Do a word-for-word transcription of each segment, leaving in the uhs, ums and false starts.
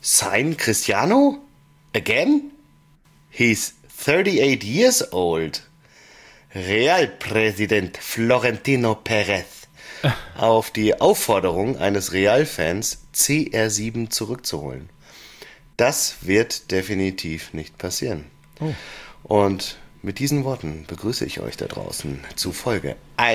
Sign Cristiano? Again? He's thirty-eight years old. Real-Präsident Florentino Perez auf die Aufforderung eines Real-Fans C R sieben zurückzuholen. Das wird definitiv nicht passieren. Oh. Und mit diesen Worten begrüße ich euch da draußen zu Folge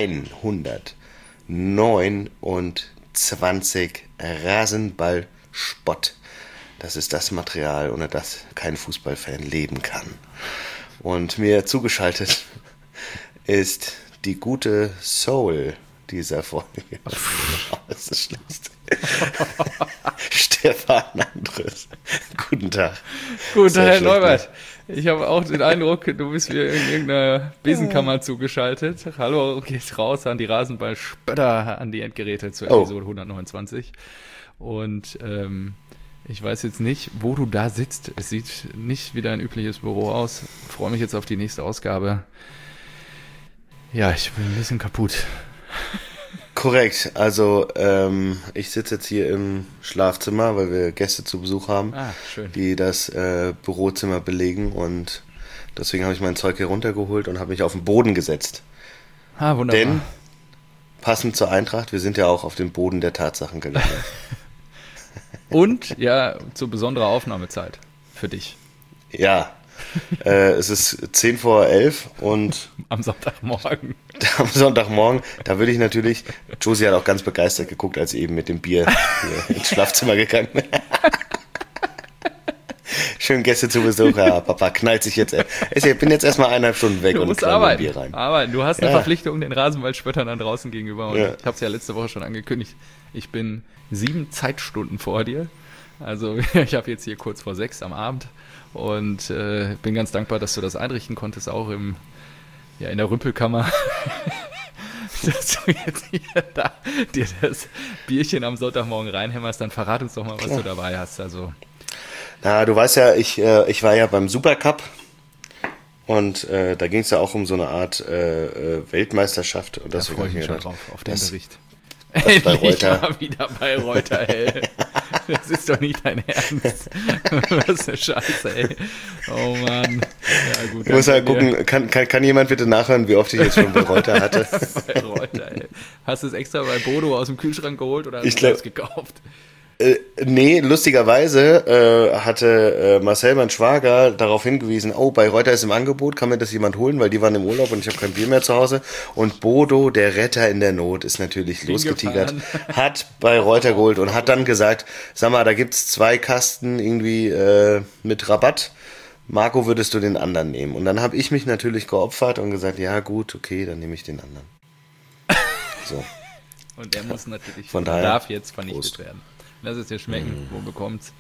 hundertneunundzwanzig Rasenball-Spott. Das ist das Material, ohne das kein Fußballfan leben kann. Und mir zugeschaltet ist die gute Soul dieser Folge. Das ist das Schlimmste. Stefan Andres. Guten Tag. Guten Tag, Herr Neubert. Ich habe auch den Eindruck, du bist wieder in irgendeiner Besenkammer zugeschaltet. Hallo, geht raus an die Rasenball-Spötter, an die Endgeräte zur Episode oh. hundertneunundzwanzig. Und ähm, ich weiß jetzt nicht, wo du da sitzt. Es sieht nicht wie dein übliches Büro aus. Ich freue mich jetzt auf die nächste Ausgabe. Ja, ich bin ein bisschen kaputt. Korrekt, also ähm, ich sitze jetzt hier im Schlafzimmer, weil wir Gäste zu Besuch haben, ah, schön. die das äh, Bürozimmer belegen, und deswegen habe ich mein Zeug hier runtergeholt und habe mich auf den Boden gesetzt. Ah, wunderbar. Denn, passend zur Eintracht, wir sind ja auch auf den Boden der Tatsachen gelandet. Und, ja, zu besonderer Aufnahmezeit für dich. Ja. äh, es ist zehn vor elf und am Sonntagmorgen. Am Sonntagmorgen, da würde ich natürlich, Josie hat auch ganz begeistert geguckt, als sie eben mit dem Bier hier ins Schlafzimmer gegangen ist. Schön Gäste zu Besuch, ja, Papa knallt sich jetzt. Ich bin jetzt erstmal eineinhalb Stunden weg du und musst knall arbeiten, Bier rein. arbeiten. Du hast eine ja. Verpflichtung den Rasenballspöttern da draußen gegenüber. Und ja. Ich habe es ja letzte Woche schon angekündigt. Ich bin sieben Zeitstunden vor dir. Also ich habe jetzt hier kurz vor sechs am Abend. Und äh, bin ganz dankbar, dass du das einrichten konntest, auch im, ja, in der Rümpelkammer. Dass du jetzt hier da dir das Bierchen am Sonntagmorgen reinhämmerst, dann verrat uns doch mal, was Klar. du dabei hast. Also. Na, du weißt ja, ich, äh, ich war ja beim Supercup und äh, da ging es ja auch um so eine Art äh, Weltmeisterschaft. Und da freue ich mich schon drauf, auf den Bericht. Endlich bei Reuter. Mal wieder bei Reuter, ey. Das ist doch nicht dein Ernst. Was eine Scheiße, ey. Oh Mann. Ja, gut. Ich muss halt gucken, kann, kann, kann jemand bitte nachhören, wie oft ich jetzt schon bei Reuter hatte? Bei Reuter, ey. Hast du es extra bei Bodo aus dem Kühlschrank geholt oder hast ich du glaub, es gekauft? Äh, nee, lustigerweise äh, hatte äh, Marcel, mein Schwager, darauf hingewiesen, oh, bei Reuter ist im Angebot, kann mir das jemand holen, weil die waren im Urlaub und ich habe kein Bier mehr zu Hause. Und Bodo, der Retter in der Not, ist natürlich losgetigert, hat bei Reuter geholt und hat dann gesagt, sag mal, da gibt's zwei Kasten irgendwie äh, mit Rabatt. Marco, würdest du den anderen nehmen? Und dann habe ich mich natürlich geopfert und gesagt, ja gut, okay, dann nehme ich den anderen. So. Und der muss natürlich, Von daher, darf jetzt vernichtet Prost. werden. Lass es dir schmecken, mm. wo bekommt's?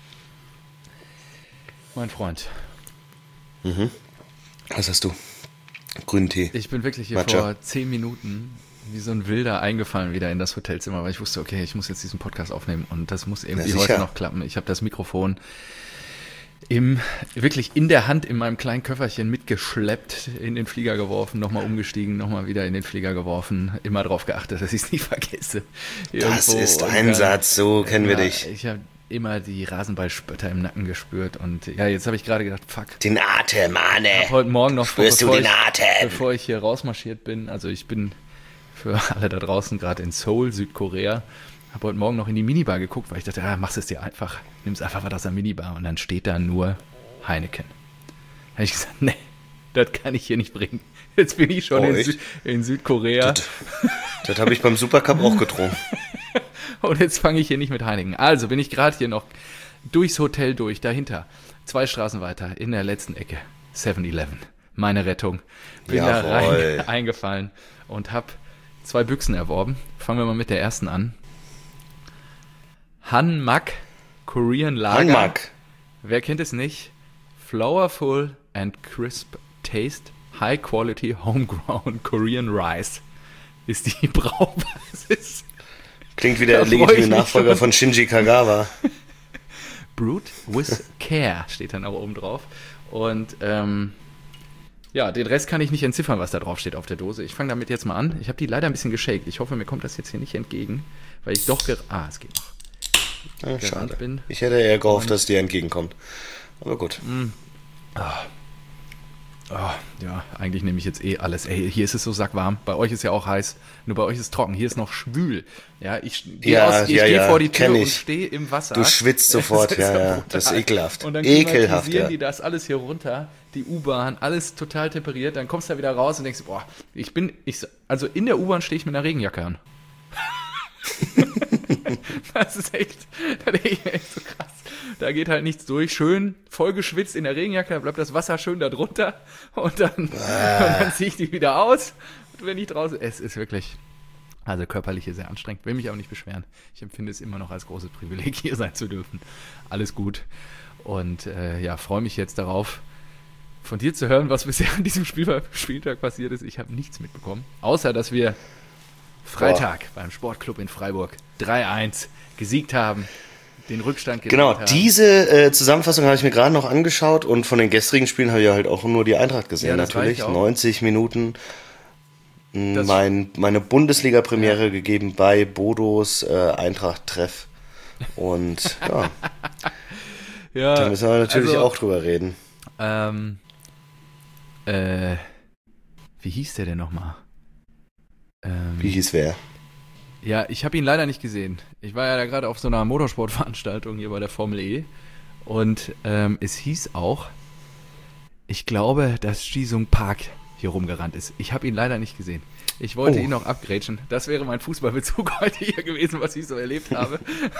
Mein Freund. Mhm. Was hast du? Grünen Tee. Ich bin wirklich hier Matcha. vor zehn Minuten wie so ein Wilder eingefallen wieder in das Hotelzimmer, weil ich wusste, okay, ich muss jetzt diesen Podcast aufnehmen und das muss irgendwie heute noch klappen. Ich habe das Mikrofon im, wirklich in der Hand in meinem kleinen Köfferchen mitgeschleppt, in den Flieger geworfen, nochmal umgestiegen, nochmal wieder in den Flieger geworfen, immer darauf geachtet, dass ich es nicht vergesse. Irgendwo. Das ist Einsatz, so kennen wir dich. Ich habe immer die Rasenballspötter im Nacken gespürt und ja, jetzt habe ich gerade gedacht, fuck. Den Atem, Mann. Heute Morgen noch, Spürst bevor, du den ich, Atem? bevor ich hier rausmarschiert bin, also ich bin für alle da draußen gerade in Seoul, Südkorea, habe heute Morgen noch in die Minibar geguckt, weil ich dachte, ah, machst es dir einfach, nimm's einfach was aus der Minibar und dann steht da nur Heineken. Da habe ich gesagt, nee, das kann ich hier nicht bringen. Jetzt bin ich schon oh, in, Sü- in Südkorea. Das, das habe ich beim Supercup auch getrunken. Und jetzt fange ich hier nicht mit Heineken. Also bin ich gerade hier noch durchs Hotel durch, dahinter, zwei Straßen weiter, in der letzten Ecke, seven eleven. Meine Rettung. Bin Jawohl. da rein eingefallen und habe zwei Büchsen erworben. Fangen wir mal mit der ersten an. Hanmak Korean Lager. Hanmak. Wer kennt es nicht? Flourful and crisp taste, high quality homegrown Korean rice ist die Braubasis. Klingt wie der legitime Nachfolger schon. Von Shinji Kagawa. Brewed with care steht dann auch oben drauf. Und ähm, ja, den Rest kann ich nicht entziffern, was da drauf steht auf der Dose. Ich fange damit jetzt mal an. Ich habe die leider ein bisschen geshakt. Ich hoffe, mir kommt das jetzt hier nicht entgegen, weil ich doch... Ger- ah, es geht noch. Ja, schade. Bin. Ich hätte eher gehofft, dass dir entgegenkommt. Aber gut. Mm. Ah. Oh, ja, eigentlich nehme ich jetzt eh alles. Ey, hier ist es so sackwarm. Bei euch ist ja auch heiß. Nur bei euch ist es trocken. Hier ist noch schwül. Ja, ich gehe ja, ich ja, geh ja, vor die Tür und stehe im Wasser. Du schwitzt sofort, ja, ja. Das ist ekelhaft. Und dann ekelhaft, ja. die das alles hier runter. Die U-Bahn, alles total temperiert. Dann kommst du da wieder raus und denkst, boah, ich bin, ich, also in der U-Bahn stehe ich mit einer Regenjacke an. Das ist echt, das ist echt so krass. Da geht halt nichts durch. Schön voll geschwitzt in der Regenjacke, da bleibt das Wasser schön da drunter und dann, ah. und dann ziehe ich die wieder aus, wenn ich draußen. Es ist wirklich, also körperlich sehr anstrengend. Will mich aber nicht beschweren. Ich empfinde es immer noch als großes Privileg, hier sein zu dürfen. Alles gut. Und äh, ja, freue mich jetzt darauf, von dir zu hören, was bisher an diesem Spiel, Spieltag passiert ist. Ich habe nichts mitbekommen, außer dass wir Freitag Boah. beim Sportclub in Freiburg drei eins gesiegt haben, den Rückstand gedreht Genau, haben. diese äh, Zusammenfassung habe ich mir gerade noch angeschaut und von den gestrigen Spielen habe ich ja halt auch nur die Eintracht gesehen, ja, natürlich. neunzig Minuten mein, meine Bundesliga-Premiere ja. gegeben bei Bodos äh, Eintracht-Treff. Und ja, ja, da müssen wir natürlich also, auch drüber reden. Ähm, äh, wie hieß der denn nochmal? Ähm, Wie hieß wer? Ja, ich habe ihn leider nicht gesehen. Ich war ja da gerade auf so einer Motorsportveranstaltung hier bei der Formel E und ähm, es hieß auch, ich glaube, dass Jisung Park hier rumgerannt ist. Ich habe ihn leider nicht gesehen. Ich wollte oh. ihn noch abgrätschen. Das wäre mein Fußballbezug heute hier gewesen, was ich so erlebt habe.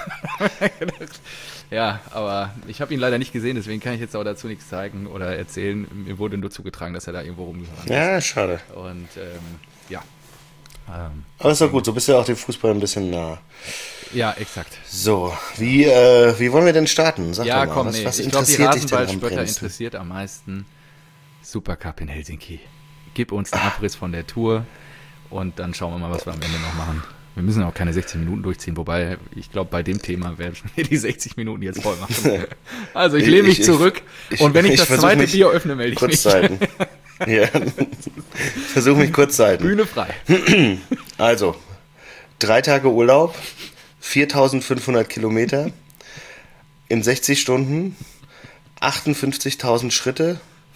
Ja, aber ich habe ihn leider nicht gesehen, deswegen kann ich jetzt auch dazu nichts zeigen oder erzählen. Mir wurde nur zugetragen, dass er da irgendwo rumgerannt ist. Ja, schade. Und ähm, ja. Ähm, Aber ist doch gut, so bist du ja auch dem Fußball ein bisschen nah. Ja, exakt. So, wie, äh, wie wollen wir denn starten? Sag ja, doch mal, komm, was, nee. was ich glaube, die interessiert dich denn am Rasenballspötter brennendsten? interessiert am meisten Supercup in Helsinki. Gib uns einen Abriss von der Tour und dann schauen wir mal, was wir am Ende noch machen. Wir müssen auch keine sechzig Minuten durchziehen, wobei ich glaube, bei dem Thema werden wir die sechzig Minuten jetzt voll machen. Also ich lehne mich ich, zurück ich, und wenn ich, ich das zweite Bier öffne, melde ich mich. Ja, versuche mich kurz zu halten. Bühne frei. Also, drei Tage Urlaub, viertausendfünfhundert Kilometer, in sechzig Stunden, achtundfünfzigtausend Schritte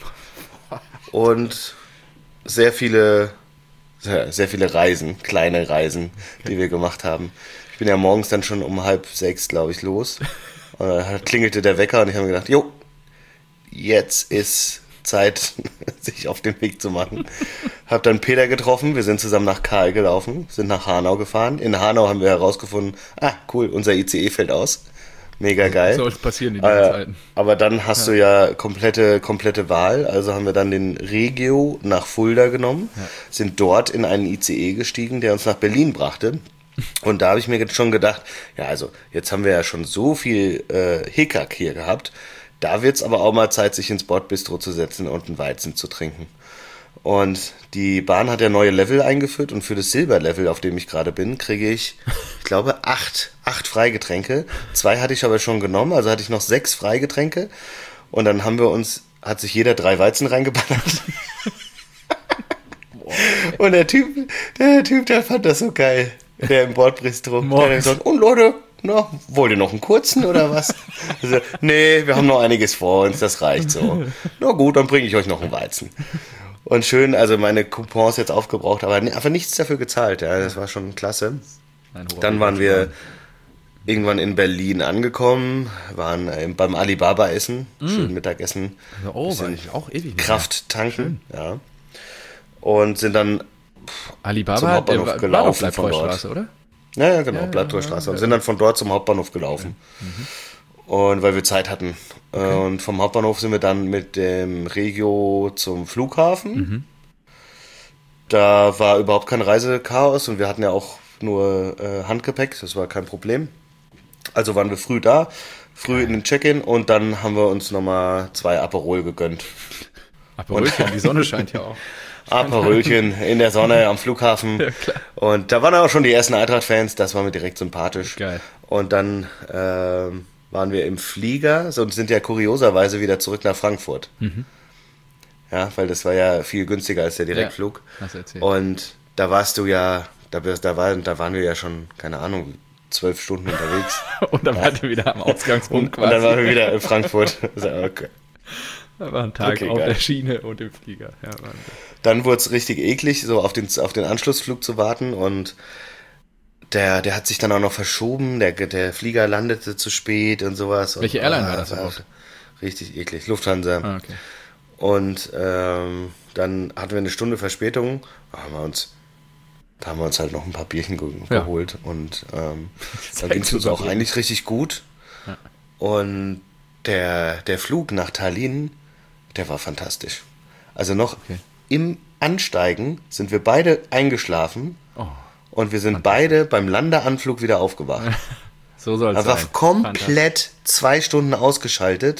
und sehr viele, sehr, sehr viele Reisen, kleine Reisen, okay. die wir gemacht haben. Ich bin ja morgens dann schon um halb sechs, glaube ich, los. Und da klingelte der Wecker und ich habe mir gedacht, jo, jetzt ist Zeit, sich auf den Weg zu machen. Hab dann Peter getroffen, wir sind zusammen nach Kahl gelaufen, sind nach Hanau gefahren. In Hanau haben wir herausgefunden, ah, cool, unser I C E fällt aus. Mega geil. Soll passieren in den äh, Zeiten. Aber dann hast ja. du ja komplette, komplette Wahl. Also haben wir dann den Regio nach Fulda genommen, ja. sind dort in einen I C E gestiegen, der uns nach Berlin brachte. Und da habe ich mir jetzt schon gedacht, ja, also jetzt haben wir ja schon so viel äh, Hickhack hier gehabt. Da wird's aber auch mal Zeit, sich ins Bordbistro zu setzen und einen Weizen zu trinken. Und die Bahn hat ja neue Level eingeführt und für das Silberlevel, auf dem ich gerade bin, kriege ich, ich glaube, acht, acht Freigetränke. Zwei hatte ich aber schon genommen, also hatte ich noch sechs Freigetränke. Und dann haben wir uns, hat sich jeder drei Weizen reingeballert. Und der Typ, der Typ, der fand das so geil, der im Bordbistro. Der hat gesagt, und Leute, na, wollt ihr noch einen kurzen oder was? Also, nee, wir haben noch einiges vor uns, das reicht so. Na gut, dann bringe ich euch noch einen Weizen. Und schön, also meine Coupons jetzt aufgebraucht, aber einfach nichts dafür gezahlt, ja, das war schon klasse. Dann waren wir irgendwann in Berlin angekommen, waren äh, beim Alibaba essen, mm. schön Mittagessen. Also, oh, war ich auch ewig mehr. Kraft tanken, ja. Und sind dann pff, Alibaba, zum Hauptbahnhof der gelaufen war von dort. Oder? Ja, ja, genau, ja, Bleibtreustraße. Ja, und sind dann von dort zum Hauptbahnhof gelaufen. Ja. Mhm. Und weil wir Zeit hatten. Okay. Und vom Hauptbahnhof sind wir dann mit dem Regio zum Flughafen. Mhm. Da war überhaupt kein Reisechaos und wir hatten ja auch nur äh, Handgepäck, das war kein Problem. Also waren wir früh da, früh in den Check-in und dann haben wir uns nochmal zwei Aperol gegönnt. Aperolchen, die Sonne scheint ja auch. Aperolchen in der Sonne am Flughafen. Ja, klar. Und da waren auch schon die ersten Eintracht-Fans, das war mir direkt sympathisch. Geil. Und dann äh, waren wir im Flieger und sind ja kurioserweise wieder zurück nach Frankfurt. Mhm. Ja, weil das war ja viel günstiger als der Direktflug. Ja, hast du erzählt. Und da warst du ja, da, da, war, da waren wir ja schon, keine Ahnung, zwölf Stunden unterwegs. Und dann ja. waren wir wieder am Ausgangspunkt und, und dann waren wir wieder in Frankfurt. Also, okay. Da war ein Tag okay, auf geil. der Schiene und im Flieger. Ja, dann wurde es richtig eklig, so auf den, auf den Anschlussflug zu warten und der, der hat sich dann auch noch verschoben, der, der Flieger landete zu spät und sowas. Welche und, Airline ah, war das überhaupt? Richtig eklig, Lufthansa. Ah, okay. Und ähm, dann hatten wir eine Stunde Verspätung, da haben wir uns, da haben wir uns halt noch ein paar Bierchen ge- Ja. geholt und ähm, dann ging es uns auch eigentlich richtig gut. Ja. Und der, der Flug nach Tallinn, der war fantastisch. Also noch okay. im Ansteigen sind wir beide eingeschlafen oh, und wir sind beide beim Landeanflug wieder aufgewacht. So soll es sein. Einfach komplett zwei Stunden ausgeschaltet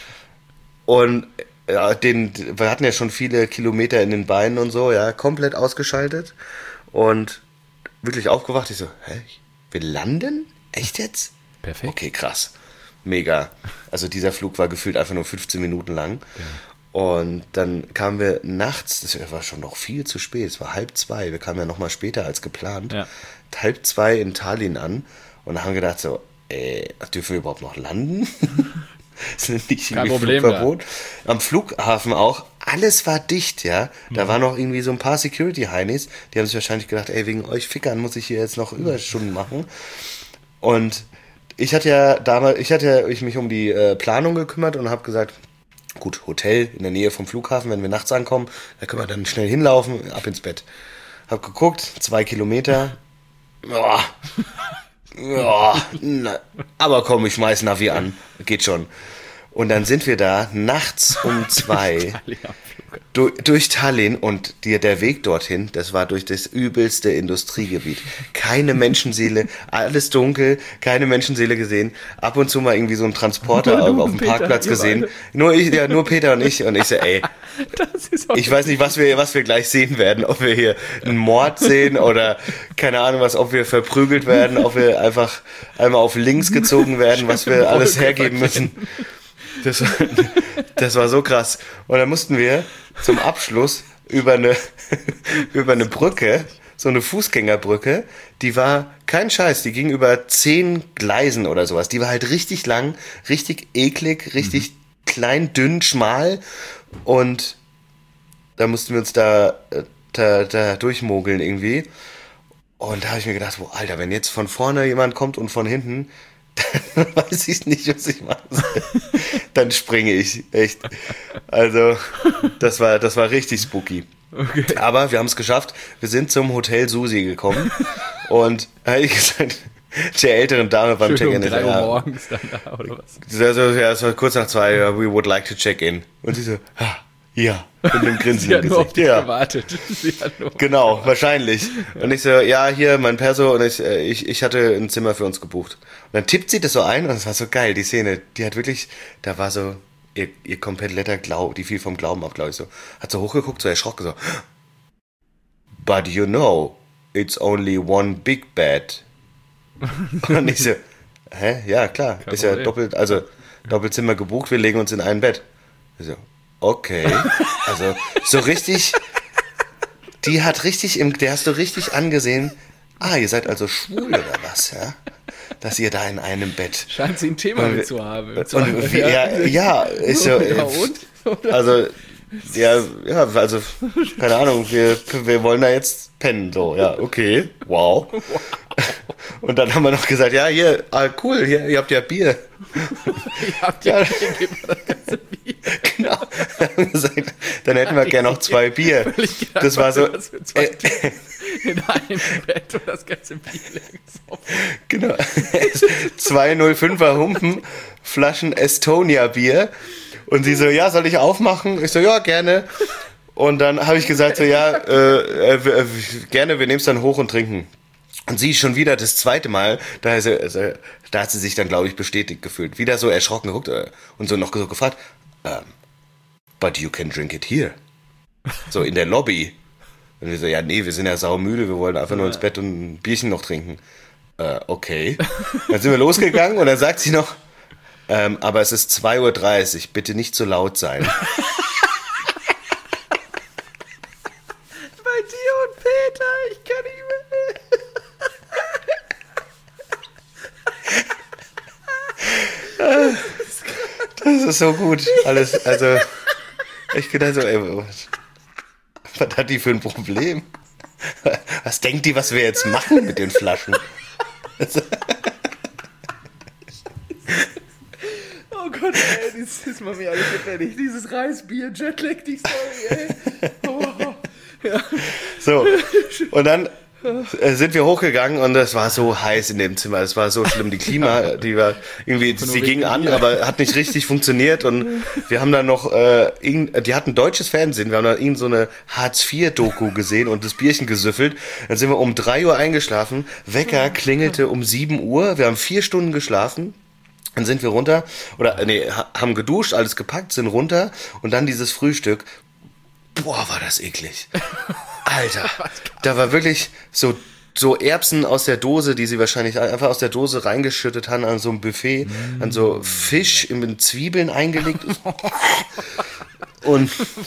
und ja, den, wir hatten ja schon viele Kilometer in den Beinen und so, ja, komplett ausgeschaltet und wirklich aufgewacht. Ich so, hä, wir landen? Echt jetzt? Perfekt. Okay, krass. Mega. Also dieser Flug war gefühlt einfach nur fünfzehn Minuten lang. Ja. Und dann kamen wir nachts, das war schon noch viel zu spät, es war halb zwei, wir kamen ja noch mal später als geplant, ja. halb zwei in Tallinn an und haben gedacht so, ey, dürfen wir überhaupt noch landen? Das ist nicht Kein Problem, Flugverbot. Ja. Am Flughafen auch, alles war dicht, ja. Da mhm. waren noch irgendwie so ein paar Security-Heinis, die haben sich wahrscheinlich gedacht, ey, wegen euch Fickern muss ich hier jetzt noch Überstunden machen. Und ich hatte ja damals, ich hatte ja mich um die äh, Planung gekümmert und habe gesagt, gut, Hotel in der Nähe vom Flughafen, wenn wir nachts ankommen, da können wir dann schnell hinlaufen, ab ins Bett. Hab geguckt, zwei Kilometer. Oh, oh, na, aber komm, ich schmeiß Navi an, geht schon. Und dann sind wir da nachts um zwei durch, durch Tallinn und die, der Weg dorthin, das war durch das übelste Industriegebiet. Keine Menschenseele, alles dunkel, keine Menschenseele gesehen. Ab und zu mal irgendwie so ein Transporter auf, auf dem Peter, Parkplatz gesehen. Nur ich, ja, nur Peter und ich. Und ich so, ey, ich weiß nicht, was wir, was wir gleich sehen werden. Ob wir hier einen Mord sehen oder keine Ahnung was, ob wir verprügelt werden, ob wir einfach einmal auf links gezogen werden, was wir alles hergeben müssen. Das, das war so krass. Und dann mussten wir zum Abschluss über eine, über eine Brücke, so eine Fußgängerbrücke, die war kein Scheiß, die ging über zehn Gleisen oder sowas. Die war halt richtig lang, richtig eklig, richtig mhm. klein, dünn, schmal. Und da mussten wir uns da, da, da durchmogeln irgendwie. Und da habe ich mir gedacht, boah, Alter, wenn jetzt von vorne jemand kommt und von hinten, dann weiß ich nicht, was ich machen soll. Dann springe ich, echt. Also, das war, das war richtig spooky. Okay. Aber wir haben es geschafft. Wir sind zum Hotel Susi gekommen. Und habe ich gesagt, der älteren Dame beim Check-in. Um drei Uhr morgens dann da, oder was? Also, ja, es war kurz nach zwei, we would like to check in. Und sie so, ah, ja, mit einem Grinsen Sie hat im nur Gesicht. auf dich ja. gewartet. Sie hat nur genau, wahrscheinlich. Und ich so, ja, hier, mein Perso. Und ich, ich, ich hatte ein Zimmer für uns gebucht. Und dann tippt sie das so ein und es war so geil, die Szene. Die hat wirklich, da war so, ihr, ihr kompletter Glaube, die fiel vom Glauben ab, glaube ich so. Hat so hochgeguckt, so erschrocken, so. But you know, it's only one big bed. Und ich so, hä? Ja, klar. Kein ist ja Problem. doppelt, also Doppelzimmer gebucht, wir legen uns in ein Bett. Ich so, okay. Also, so richtig, die hat richtig, im, der hast du richtig angesehen, ah, ihr seid also schwul oder was, ja? Dass ihr da in einem Bett. Scheint sie ein Thema mit zu haben. Und, und wie, ja, ja, ist so. Ja, und? Also, ja, ja, also, keine Ahnung, wir, wir wollen da jetzt pennen, so, ja, okay, wow. wow. Und dann haben wir noch gesagt, ja, hier, ah, cool, hier, ihr habt ja Bier. ihr habt ja, Bier, gebt mir das ganze Bier. Genau, dann haben wir gesagt, dann hätten wir gerne noch zwei Bier. Das war so, äh, in einem Bett und das ganze Bier längs. Genau, zwei null fünfer Humpen, Flaschen Estonia Bier. Und sie so, ja, soll ich aufmachen? Ich so, ja, gerne. Und dann habe ich gesagt, so, ja, äh, äh, gerne, wir nehmen es dann hoch und trinken. Und sie schon wieder das zweite Mal, da, ist, also, da hat sie sich dann, glaube ich, bestätigt gefühlt. Wieder so erschrocken geguckt äh, und so noch so gefragt, um, but you can drink it here. So in der Lobby. Und wir so, ja, nee, wir sind ja saumüde, wir wollen einfach nur ins Bett und ein Bierchen noch trinken. Äh, okay. Dann sind wir losgegangen und dann sagt sie noch, ähm, aber es ist zwei Uhr dreißig, bitte nicht so laut sein. Bei dir und Peter, ich kann nicht mehr. Das ist so gut. Alles, also, ich gedacht so, ey, was, was hat die für ein Problem? Was denkt die, was wir jetzt machen mit den Flaschen? Oh Gott, ey, das ist mal mir alles fertig. Dieses Reisbier, Jetlag, die Story, ey. Oh, ja. So, und dann äh, sind wir hochgegangen und es war so heiß in dem Zimmer. Es war so schlimm. Die Klima, die war irgendwie, sie ging an, aber hat nicht richtig funktioniert. Und wir haben dann noch, äh, die hatten deutsches Fernsehen. Wir haben da irgend so eine Hartz vier Doku gesehen und das Bierchen gesüffelt. Dann sind wir um drei Uhr eingeschlafen. Wecker klingelte um sieben Uhr. Wir haben vier Stunden geschlafen. Dann sind wir runter, oder nee, haben geduscht, alles gepackt, sind runter und dann dieses Frühstück. Boah, war das eklig. Alter, da war wirklich so, so Erbsen aus der Dose, die sie wahrscheinlich einfach aus der Dose reingeschüttet haben an so einem Buffet, mm. an so Fisch in Zwiebeln eingelegt. Und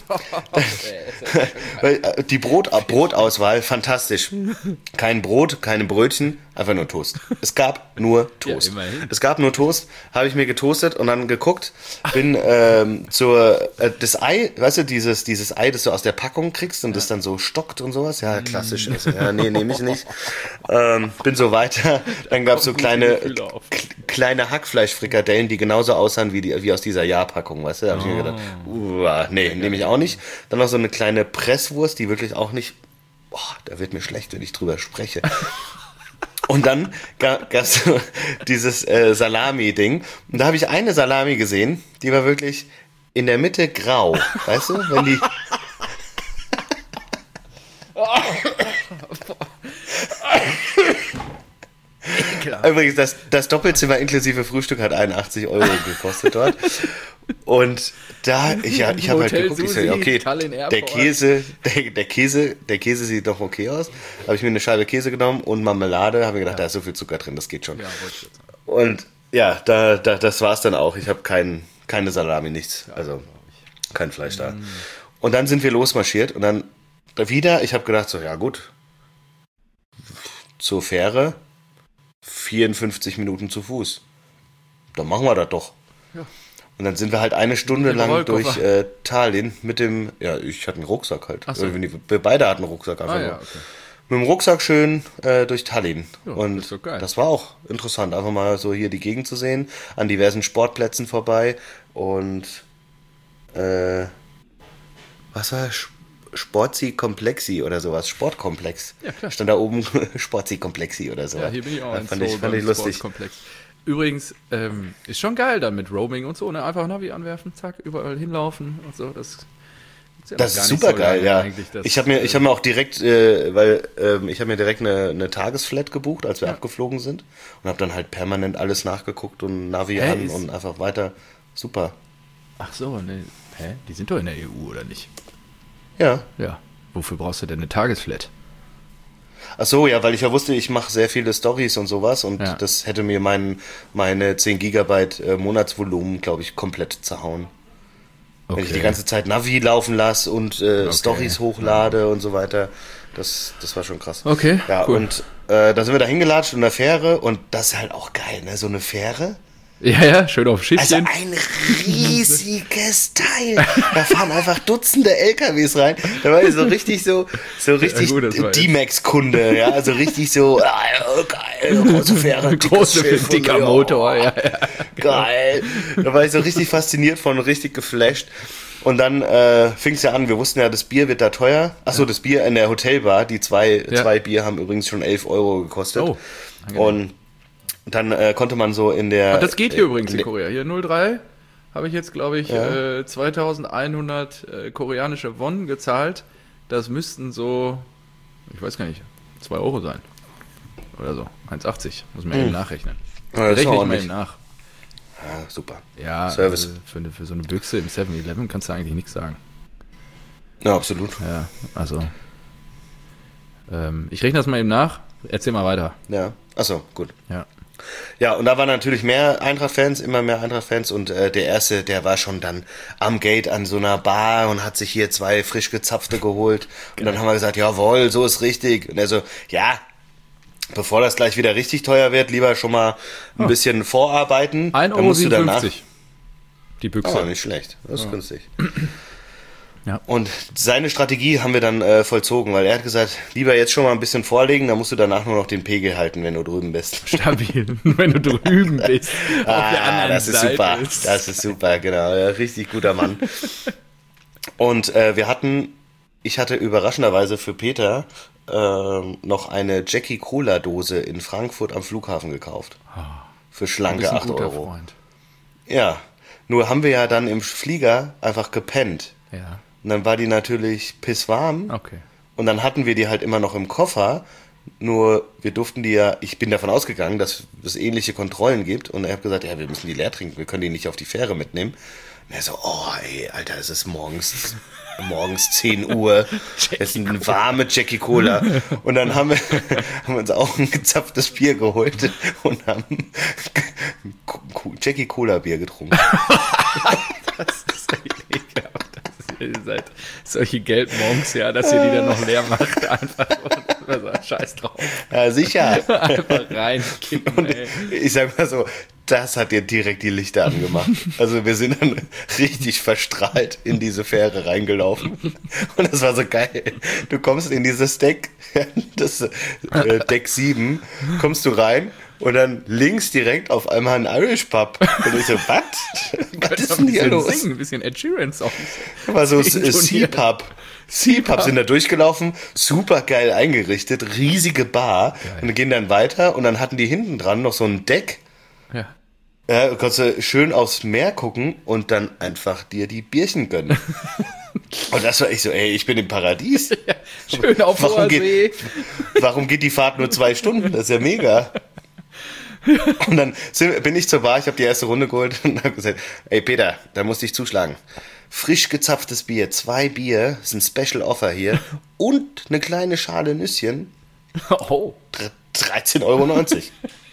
die Brot, Brotauswahl, fantastisch. Kein Brot, keine Brötchen, einfach nur Toast. Es gab nur Toast. Ja, es gab nur Toast, habe ich mir getoastet und dann geguckt, bin ähm, zur, äh, das Ei, weißt du, dieses, dieses Ei, das du aus der Packung kriegst und ja. das dann so stockt und sowas. Ja, klassisch. Also, ja, nee, nehme ich nicht. Ähm, bin so weiter. Dann gab es so kleine, k- kleine Hackfleischfrikadellen, die genauso aussahen wie, die, wie aus dieser Ja-Packung, weißt du? Da habe ich mir gedacht, uh, nee, nehme ich auch nicht. Dann noch so eine kleine Presswurst, die wirklich auch nicht, boah, da wird mir schlecht, wenn ich drüber spreche. Und dann gab es dieses äh, Salami-Ding. Und da habe ich eine Salami gesehen, die war wirklich in der Mitte grau. Weißt du, wenn die... Übrigens, das, das Doppelzimmer inklusive Frühstück hat einundachtzig Euro gekostet dort. Und da, ich, ja, ich habe halt geguckt, ich so, okay, der Käse, der, der Käse, der Käse sieht doch okay aus. Habe ich mir eine Scheibe Käse genommen und Marmelade, habe mir gedacht, ja. da ist so viel Zucker drin, das geht schon. Ja, und ja, da, da, das war's dann auch. Ich habe kein, keine Salami, nichts, also kein Fleisch da. Und dann sind wir losmarschiert und dann wieder, ich habe gedacht so, ja gut, zur Fähre, vierundfünfzig Minuten zu Fuß. Dann machen wir das doch. Ja. Und dann sind wir halt eine Stunde lang durch äh, Tallinn mit dem, ja, ich hatte einen Rucksack halt. So. Wir beide hatten einen Rucksack einfach ah, nur. Ja, okay. Mit dem Rucksack schön äh, durch Tallinn. Ja, und das, das war auch interessant, einfach mal so hier die Gegend zu sehen, an diversen Sportplätzen vorbei und äh, was war das? Sportsi Komplexi oder sowas, Sportkomplex. Ja, klar. Stand da oben Sportsi Komplexi oder so. Ja, hier bin ich auch ja, ein fand, ich, fand ich lustig. Übrigens, ähm, ist schon geil dann mit Roaming und so, ne? Einfach Navi anwerfen, zack, überall hinlaufen und so. Das ist, ja das ist super so geil, ja. Das, ich habe mir, ich habe mir auch direkt, äh, weil ähm, ich habe mir direkt eine, eine Tagesflat gebucht, als wir ja. abgeflogen sind und habe dann halt permanent alles nachgeguckt und Navi hä, an und einfach weiter. Super. Ach so, ne, hä? Die sind doch in der E U oder nicht? Ja. Ja. Wofür brauchst du denn eine Tagesflat? Ach so, ja, weil ich ja wusste, ich mache sehr viele Storys und sowas und ja. das hätte mir mein, meine zehn Gigabyte äh, Monatsvolumen, glaube ich, komplett zerhauen. Okay. Wenn ich die ganze Zeit Navi laufen lasse und äh, okay. Storys hochlade ja. und so weiter. Das, das war schon krass. Okay, ja, cool. Und äh, da sind wir da hingelatscht in der Fähre und das ist halt auch geil, ne? So eine Fähre. Ja, ja, schön auf Schiffchen. Also ein riesiges Teil. Da fahren einfach Dutzende L K Ws rein. Da war ich so richtig so, so richtig ja, D-Max-Kunde, ja, also richtig so, ah, geil, große Fähre, große, Schiff, dicker Motor, ja, ja. Geil. Da war ich so richtig fasziniert von, richtig geflasht. Und dann äh, fing es ja an, wir wussten ja, das Bier wird da teuer. Achso, ja. das Bier in der Hotelbar, die zwei, ja. zwei Bier haben übrigens schon elf Euro gekostet. Oh, und dann äh, konnte man so in der... Und das geht hier äh, übrigens in Korea. Hier null drei habe ich jetzt, glaube ich, ja. äh, zweitausendeinhundert äh, koreanische Won gezahlt. Das müssten so, ich weiß gar nicht, zwei Euro sein. Oder so, eins achtzig. Muss man hm. eben nachrechnen. Ja, das rechne ich mal eben nach. Ja, super. Ja, Service. Also für, für so eine Büchse im seven eleven kannst du eigentlich nichts sagen. Ja, absolut. Ja, also ähm, ich rechne das mal eben nach. Erzähl mal weiter. Ja, achso, gut. Ja. Ja, und da waren natürlich mehr Eintracht-Fans, immer mehr Eintracht-Fans und äh, der Erste, der war schon dann am Gate an so einer Bar und hat sich hier zwei frisch gezapfte geholt und dann haben wir gesagt, jawohl, so ist richtig und er so, ja, bevor das gleich wieder richtig teuer wird, lieber schon mal ein oh. bisschen vorarbeiten. ein Euro siebenundfünfzig. Die Büchse. Oh, nicht schlecht. Das ist ja. günstig. Ja. Und seine Strategie haben wir dann äh, vollzogen, weil er hat gesagt, lieber jetzt schon mal ein bisschen vorlegen, dann musst du danach nur noch den Pegel halten, wenn du drüben bist. Stabil, wenn du drüben bist. ah, auf der anderen das ist Seite super, ist. das ist super, genau, ja, richtig guter Mann. Und äh, wir hatten, ich hatte überraschenderweise für Peter äh, noch eine Jackie Cola Dose in Frankfurt am Flughafen gekauft. Für schlanke acht Euro. Freund. Ja, nur haben wir ja dann im Flieger einfach gepennt. Ja. Und dann war die natürlich pisswarm. Okay. Und dann hatten wir die halt immer noch im Koffer. Nur wir durften die ja, ich bin davon ausgegangen, dass es ähnliche Kontrollen gibt. Und er hat gesagt, ja, wir müssen die leer trinken, wir können die nicht auf die Fähre mitnehmen. Und er so, oh ey, Alter, es ist morgens, morgens zehn Uhr. Es ist eine warme Jackie Cola. Und dann haben wir, haben wir uns auch ein gezapftes Bier geholt und haben Jackie Cola Bier getrunken. Das ist ekelhaft. Ihr seid solche Geldmonks, ja, dass ihr die dann noch leer macht, einfach und so, scheiß drauf. Ja, sicher. Einfach reinkippen, und ey. Ich sag mal so, das hat dir direkt die Lichter angemacht. Also wir sind dann richtig verstrahlt in diese Fähre reingelaufen. Und das war so geil. Du kommst in dieses Deck, das äh, Deck sieben, kommst du rein und dann links direkt auf einmal ein Irish Pub. Und ich so, was? Was ist denn hier los? Singen, ein bisschen Ed Sheeran Songs. War so C-Pub. C-Pub sind da durchgelaufen, super geil eingerichtet, riesige Bar. Geil. Und gehen dann weiter und dann hatten die hinten dran noch so ein Deck. Ja. Ja, du kannst schön aufs Meer gucken und dann einfach dir die Bierchen gönnen. Und das war ich so, ey, ich bin im Paradies. Ja, schön auf warum geht, warum geht die Fahrt nur zwei Stunden? Das ist ja mega. Und dann sind, bin ich zur Bar, ich habe die erste Runde geholt und habe gesagt, ey Peter, da musste ich zuschlagen. Frisch gezapftes Bier, zwei Bier, ist ein Special Offer hier und eine kleine Schale Nüsschen. Oh. dreizehn Euro neunzig.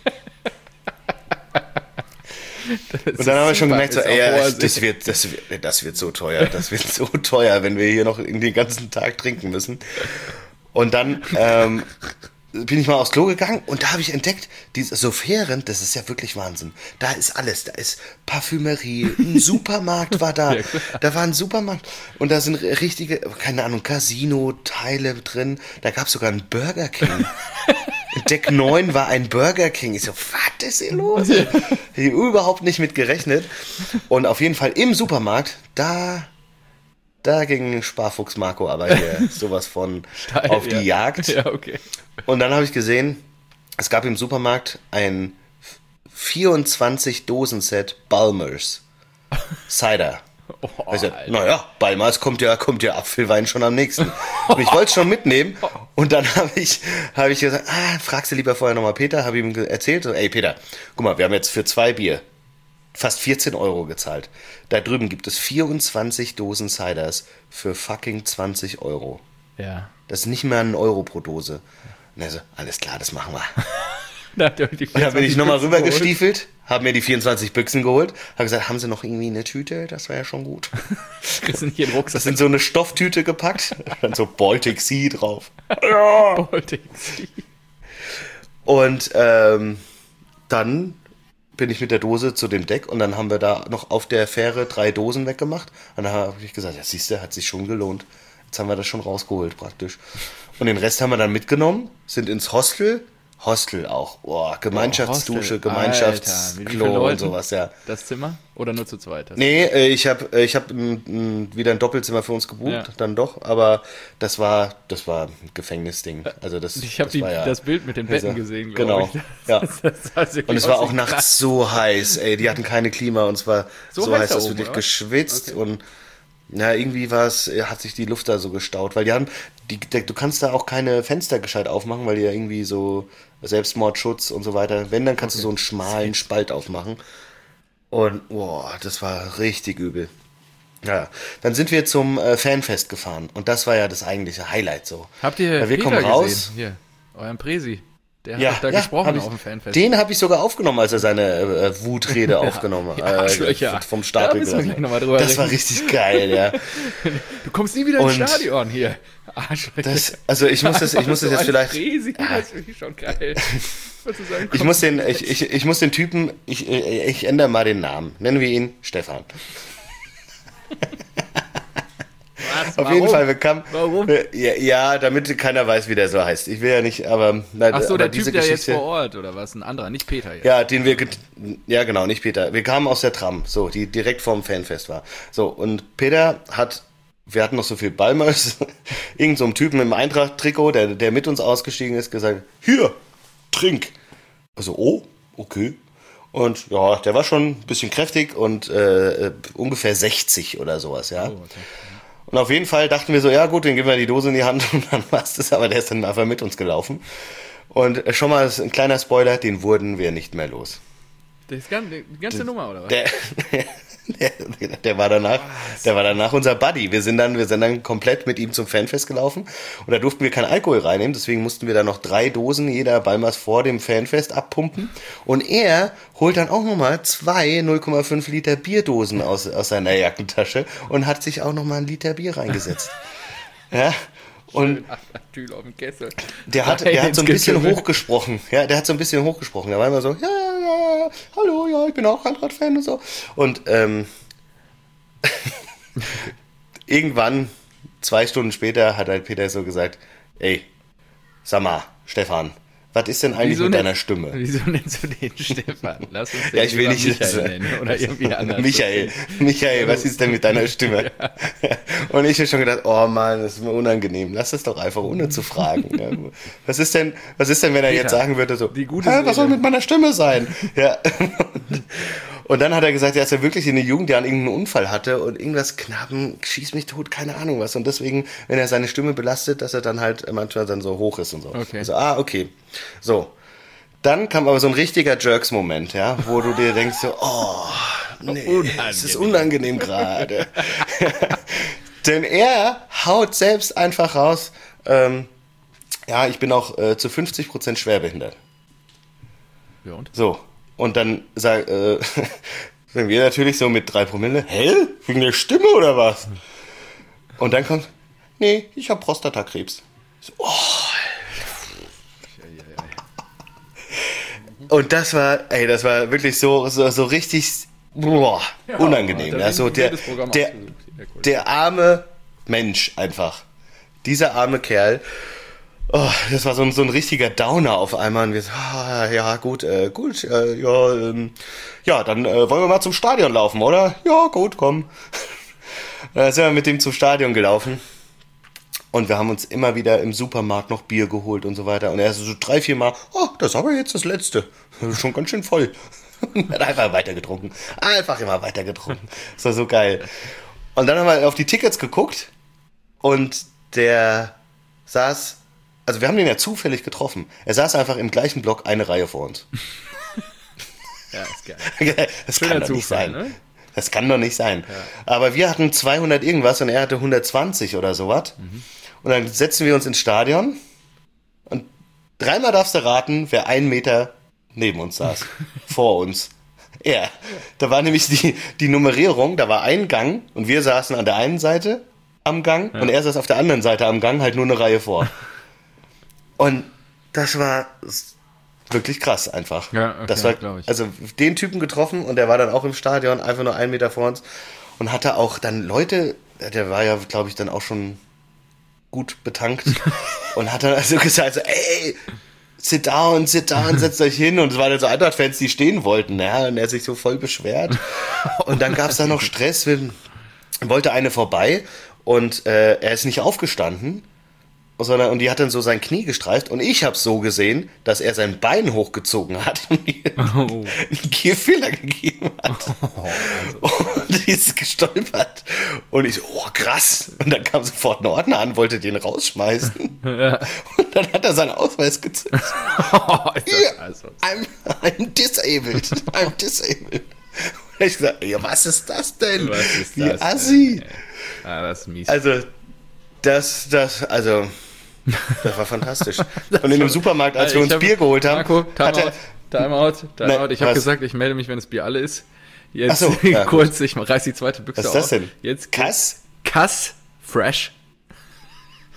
Und dann haben wir schon gemerkt, so, ey, ja, das wird, das wird, das wird so teuer, das wird so teuer, wenn wir hier noch den ganzen Tag trinken müssen. Und dann ähm, bin ich mal aufs Klo gegangen und da habe ich entdeckt, diese so Fähren, das ist ja wirklich Wahnsinn. Da ist alles, da ist Parfümerie, ein Supermarkt war da, da war ein Supermarkt und da sind richtige, keine Ahnung, Casino-Teile drin, da gab es sogar einen Burger King. Deck neun war ein Burger King. Ich so, was ist hier los? Ich habe überhaupt nicht mit gerechnet. Und auf jeden Fall im Supermarkt, da, da ging Sparfuchs Marco aber hier sowas von Steil, auf die ja. Jagd. Ja, okay. Und dann habe ich gesehen, es gab im Supermarkt ein vierundzwanzig Dosen Set Balmers Cider. Oh, also, naja, Balmers kommt ja, kommt ja Apfelwein schon am nächsten. Und ich wollte es schon mitnehmen. Und dann habe ich, hab ich gesagt, ah, fragst du lieber vorher nochmal Peter, habe ihm erzählt, so, ey Peter, guck mal, wir haben jetzt für zwei Bier fast vierzehn Euro gezahlt. Da drüben gibt es vierundzwanzig Dosen Ciders für fucking zwanzig Euro. Ja. Das ist nicht mehr ein Euro pro Dose. Und er so, alles klar, das machen wir. Da hat er die Und dann bin ich nochmal rüber gestiefelt, habe mir die vierundzwanzig Büchsen geholt, habe gesagt, haben Sie noch irgendwie eine Tüte? Das wäre ja schon gut. Das sind hier Rucksack. Das in so eine Stofftüte gepackt, dann so Baltic Sea drauf. Ja. Baltic Sea. Und ähm, dann bin ich mit der Dose zu dem Deck und dann haben wir da noch auf der Fähre drei Dosen weggemacht. Und dann habe ich gesagt, ja siehst du, hat sich schon gelohnt. Jetzt haben wir das schon rausgeholt praktisch. Und den Rest haben wir dann mitgenommen, sind ins Hostel. Hostel auch. Boah, Gemeinschaftsdusche, oh, Gemeinschaftsklo und sowas, ja. Das Zimmer? Oder nur zu zweit? Das nee, äh, ich habe ich hab m, m, wieder ein Doppelzimmer für uns gebucht, ja. Dann doch, aber das war das war ein Gefängnisding. Also das, ich habe ja, das Bild mit den Betten also, gesehen, genau. Ich. Ja. Das, das das und es war auch nachts krass. So heiß, ey, die hatten keine Klima und es war so, so heiß, dass du dich geschwitzt okay. und ja, irgendwie war es, hat sich die Luft da so gestaut, weil die haben, die, du kannst da auch keine Fenster gescheit aufmachen, weil die ja irgendwie so Selbstmordschutz und so weiter, wenn, dann kannst okay. du so einen schmalen Spalt aufmachen und, boah, das war richtig übel. Ja, dann sind wir zum äh, Fanfest gefahren und das war ja das eigentliche Highlight so. Habt ihr weil wir Peter kommen raus, gesehen? Hier, euren Presi. Der ja, hat da ja, gesprochen ich, auf dem Fanfest. Den habe ich sogar aufgenommen, als er seine äh, Wutrede aufgenommen hat. Ja, äh, vom Stapel da gelassen. Noch mal drüber das reden. war richtig geil, ja. Du kommst nie wieder und, ins Stadion hier. Arschlöcher. Das, also ich muss das, ich muss das jetzt vielleicht. Riesig, das finde ich schon geil. Sagen, ich muss den, ich, ich, ich muss den Typen, ich, ich ändere mal den Namen. Nennen wir ihn Stefan. Was? Auf Warum? jeden Fall, wir kamen. Warum? Ja, ja, damit keiner weiß, wie der so heißt. Ich will ja nicht, aber. Ach so, aber der diese Typ, der Geschichte, jetzt vor Ort, oder was? Ein anderer, nicht Peter jetzt. Ja, den wir, get- ja genau, nicht Peter. Wir kamen aus der Tram, so, die direkt vorm Fanfest war. So, und Peter hat, wir hatten noch so viel Balmers, irgend so einem Typen im Eintracht-Trikot, der, der mit uns ausgestiegen ist, gesagt, hier, trink. Also, oh, okay. Und ja, der war schon ein bisschen kräftig und äh, ungefähr sechzig oder sowas, ja. Oh, okay. Und auf jeden Fall dachten wir so, ja gut, dann geben wir die Dose in die Hand und dann war's das, aber der ist dann einfach mit uns gelaufen. Und schon mal ein kleiner Spoiler, den wurden wir nicht mehr los. Das ganze, die ganze Nummer, oder was? Der, der, der war danach, der war danach unser Buddy. Wir sind dann, wir sind dann komplett mit ihm zum Fanfest gelaufen und da durften wir keinen Alkohol reinnehmen, deswegen mussten wir da noch drei Dosen jeder Balmers vor dem Fanfest abpumpen und er holt dann auch nochmal zwei null Komma fünf Liter Bierdosen aus, aus seiner Jackentasche und hat sich auch nochmal ein Liter Bier reingesetzt. Ja. Und auf dem Kessel. der hat, der hat so ein bisschen hochgesprochen. Ja, der hat so ein bisschen hochgesprochen. Der war immer so, ja, ja, hallo, ja, ich bin auch Eintracht-Fan und so. Und ähm, irgendwann, zwei Stunden später, hat halt Peter so gesagt, ey, sag mal, Stefan, was ist denn eigentlich Wieso mit nenn- deiner Stimme? Wieso nennst du den Stefan? Lass uns den Ja, ich will lieber nicht Michael nennen oder irgendwie anders. Michael, Michael, was ist denn mit deiner Stimme? Ja. Und ich habe schon gedacht, oh Mann, das ist mir unangenehm. Lass das doch einfach, ohne zu fragen. Ja. Was ist denn, was ist denn, wenn er Peter, jetzt sagen würde, so, die gute hä, Seele. was soll mit meiner Stimme sein? Ja. Und, und dann hat er gesagt, er ist ja wirklich in der Jugend, der an irgendeinen Unfall hatte und irgendwas Knappen, schieß mich tot, keine Ahnung was. Und deswegen, wenn er seine Stimme belastet, dass er dann halt manchmal dann so hoch ist und so. Okay. Also, ah, okay. So. Dann kam aber so ein richtiger Jerks-Moment, ja, wo du dir denkst so, oh, nee, es ist unangenehm gerade. Denn er haut selbst einfach raus, ähm, ja, ich bin auch äh, zu fünfzig Prozent schwerbehindert. Ja, und? So, und dann sag, äh, sagen wir natürlich so mit drei Promille, hä? Wegen der Stimme oder was? Und dann kommt, nee, ich habe Prostatakrebs. So, oh. Und das war, ey, das war wirklich so, so, so richtig boah, unangenehm. Ja, so der, der, der arme Mensch einfach. Dieser arme Kerl. Oh, das war so ein, so ein richtiger Downer auf einmal. Und wir so, ah, ja, gut, äh, gut, äh, ja, ähm, ja, dann äh, wollen wir mal zum Stadion laufen, oder? Ja, gut, komm. Dann sind wir mit dem zum Stadion gelaufen. Und wir haben uns immer wieder im Supermarkt noch Bier geholt und so weiter. Und er ist so drei, vier Mal, oh, das ist aber jetzt das Letzte. Das ist schon ganz schön voll. Und hat einfach weiter getrunken. Einfach immer weiter getrunken. Das war so geil. Und dann haben wir auf die Tickets geguckt. Und der saß, also wir haben den ja zufällig getroffen. Er saß einfach im gleichen Block eine Reihe vor uns. Ja, ist geil. Das Schöner kann doch nicht Zufall, sein. ne? Das kann doch nicht sein. Ja. Aber wir hatten zweihundert irgendwas und er hatte hundertzwanzig oder sowas. Mhm. Und dann setzen wir uns ins Stadion und dreimal darfst du raten, wer einen Meter neben uns saß. Vor uns. Ja. Da war nämlich die, die Nummerierung, da war ein Gang und wir saßen an der einen Seite am Gang ja. und er saß auf der anderen Seite am Gang, halt nur eine Reihe vor. Und das war wirklich krass einfach. Ja, okay, das war, glaube ich. Also den Typen getroffen und der war dann auch im Stadion, einfach nur einen Meter vor uns und hatte auch dann Leute, der war ja, glaube ich, dann auch schon gut betankt und hat dann also gesagt, so, ey, sit down, sit down, setzt euch hin. Und es waren dann so Eintracht-Fans, die stehen wollten, ja, und er sich so voll beschwert. Und dann gab es da noch Stress, wir, wollte eine vorbei und äh, er ist nicht aufgestanden, sondern und die hat dann so sein Knie gestreift und ich habe so gesehen, dass er sein Bein hochgezogen hat und mir oh. einen Gehfehler gegeben hat. Oh, also. Und die ist gestolpert und ich so, oh krass. Und dann kam sofort ein Ordner an, wollte den rausschmeißen. Ja. Und dann hat er seinen Ausweis gezückt. Oh, also. I'm, I'm disabled. I'm disabled. Und ich gesagt, ja, was ist das denn? Was ist Wie das assi. Denn? Ah, das ist mies. Also Das, das, also, das war fantastisch. Und in dem Supermarkt, als wir uns hab, Bier geholt haben, Marco, Timeout, Timeout, Timeout. Ich habe was? gesagt, ich melde mich, wenn das Bier alle ist. Jetzt so, ja, kurz, ich reiß die zweite Büchse auf. Was ist das denn? Jetzt Kass? Kass Fresh.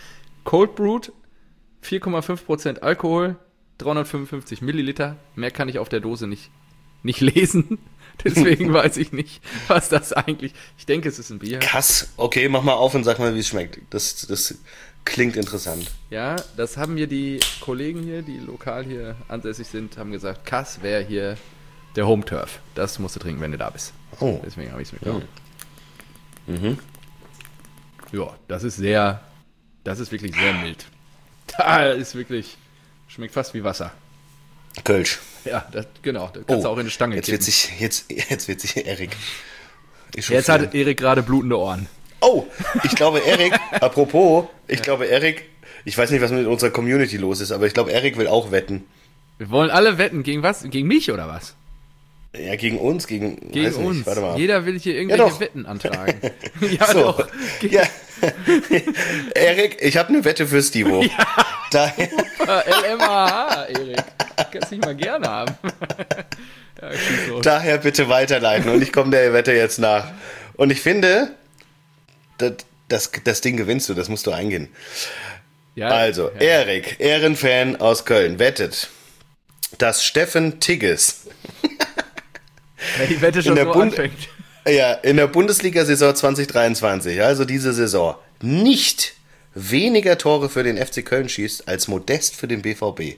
Cold Brewed, vier Komma fünf Prozent Alkohol, dreihundertfünfundfünfzig Milliliter. Mehr kann ich auf der Dose nicht, nicht lesen. Deswegen weiß ich nicht, was das eigentlich... Ich denke, es ist ein Bier. Krass. Okay, mach mal auf und sag mal, wie es schmeckt. Das, das klingt interessant. Ja, das haben mir die Kollegen hier, die lokal hier ansässig sind, haben gesagt, Kass wäre hier der Home Turf. Das musst du trinken, wenn du da bist. Oh. Deswegen habe ich es mitgenommen. Mhm. Ja, das ist sehr... Das ist wirklich sehr mild. Da ist wirklich... Schmeckt fast wie Wasser. Kölsch. Ja, das, genau. Das kannst Oh, du auch in eine Stange jetzt kippen. wird sich, jetzt, jetzt wird sich Erik. Jetzt hat Erik gerade blutende Ohren. Oh, ich glaube, Erik, apropos, ich ja. glaube, Erik, ich weiß nicht, was mit unserer Community los ist, aber ich glaube, Erik will auch wetten. Wir wollen alle wetten. Gegen was? Gegen mich oder was? Ja, gegen uns, gegen, gegen weiß uns. Nicht, warte mal. Jeder will hier irgendwelche ja, Wetten antragen. ja, so. doch. Ja. Erik, ich habe eine Wette für Stivo. Ja. Daher. L M A H, Erik. Kannst dich mal gerne haben. ja, so. Daher bitte weiterleiten und ich komme der Wette jetzt nach. Und ich finde, das, das, das Ding gewinnst du, das musst du eingehen. Ja, also, ja. Erik, Ehrenfan aus Köln, wettet, dass Steffen Tigges Wenn die Wette schon in der so Bund- anfängt. Ja, in der Bundesliga-Saison zwanzig dreiundzwanzig, also diese Saison, nicht weniger Tore für den F C Köln schießt als Modest für den B V B.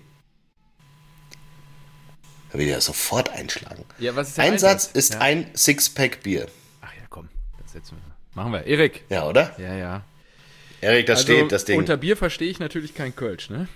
Da will ich ja sofort einschlagen. Ja, was ist der Einsatz Einsatz? ist ja. ein Sixpack Bier. Ach ja, komm, das setzen wir. Machen wir. Erik. Ja, oder? Ja, ja. Erik, das also, steht, das Ding. Unter Bier verstehe ich natürlich kein Kölsch, ne?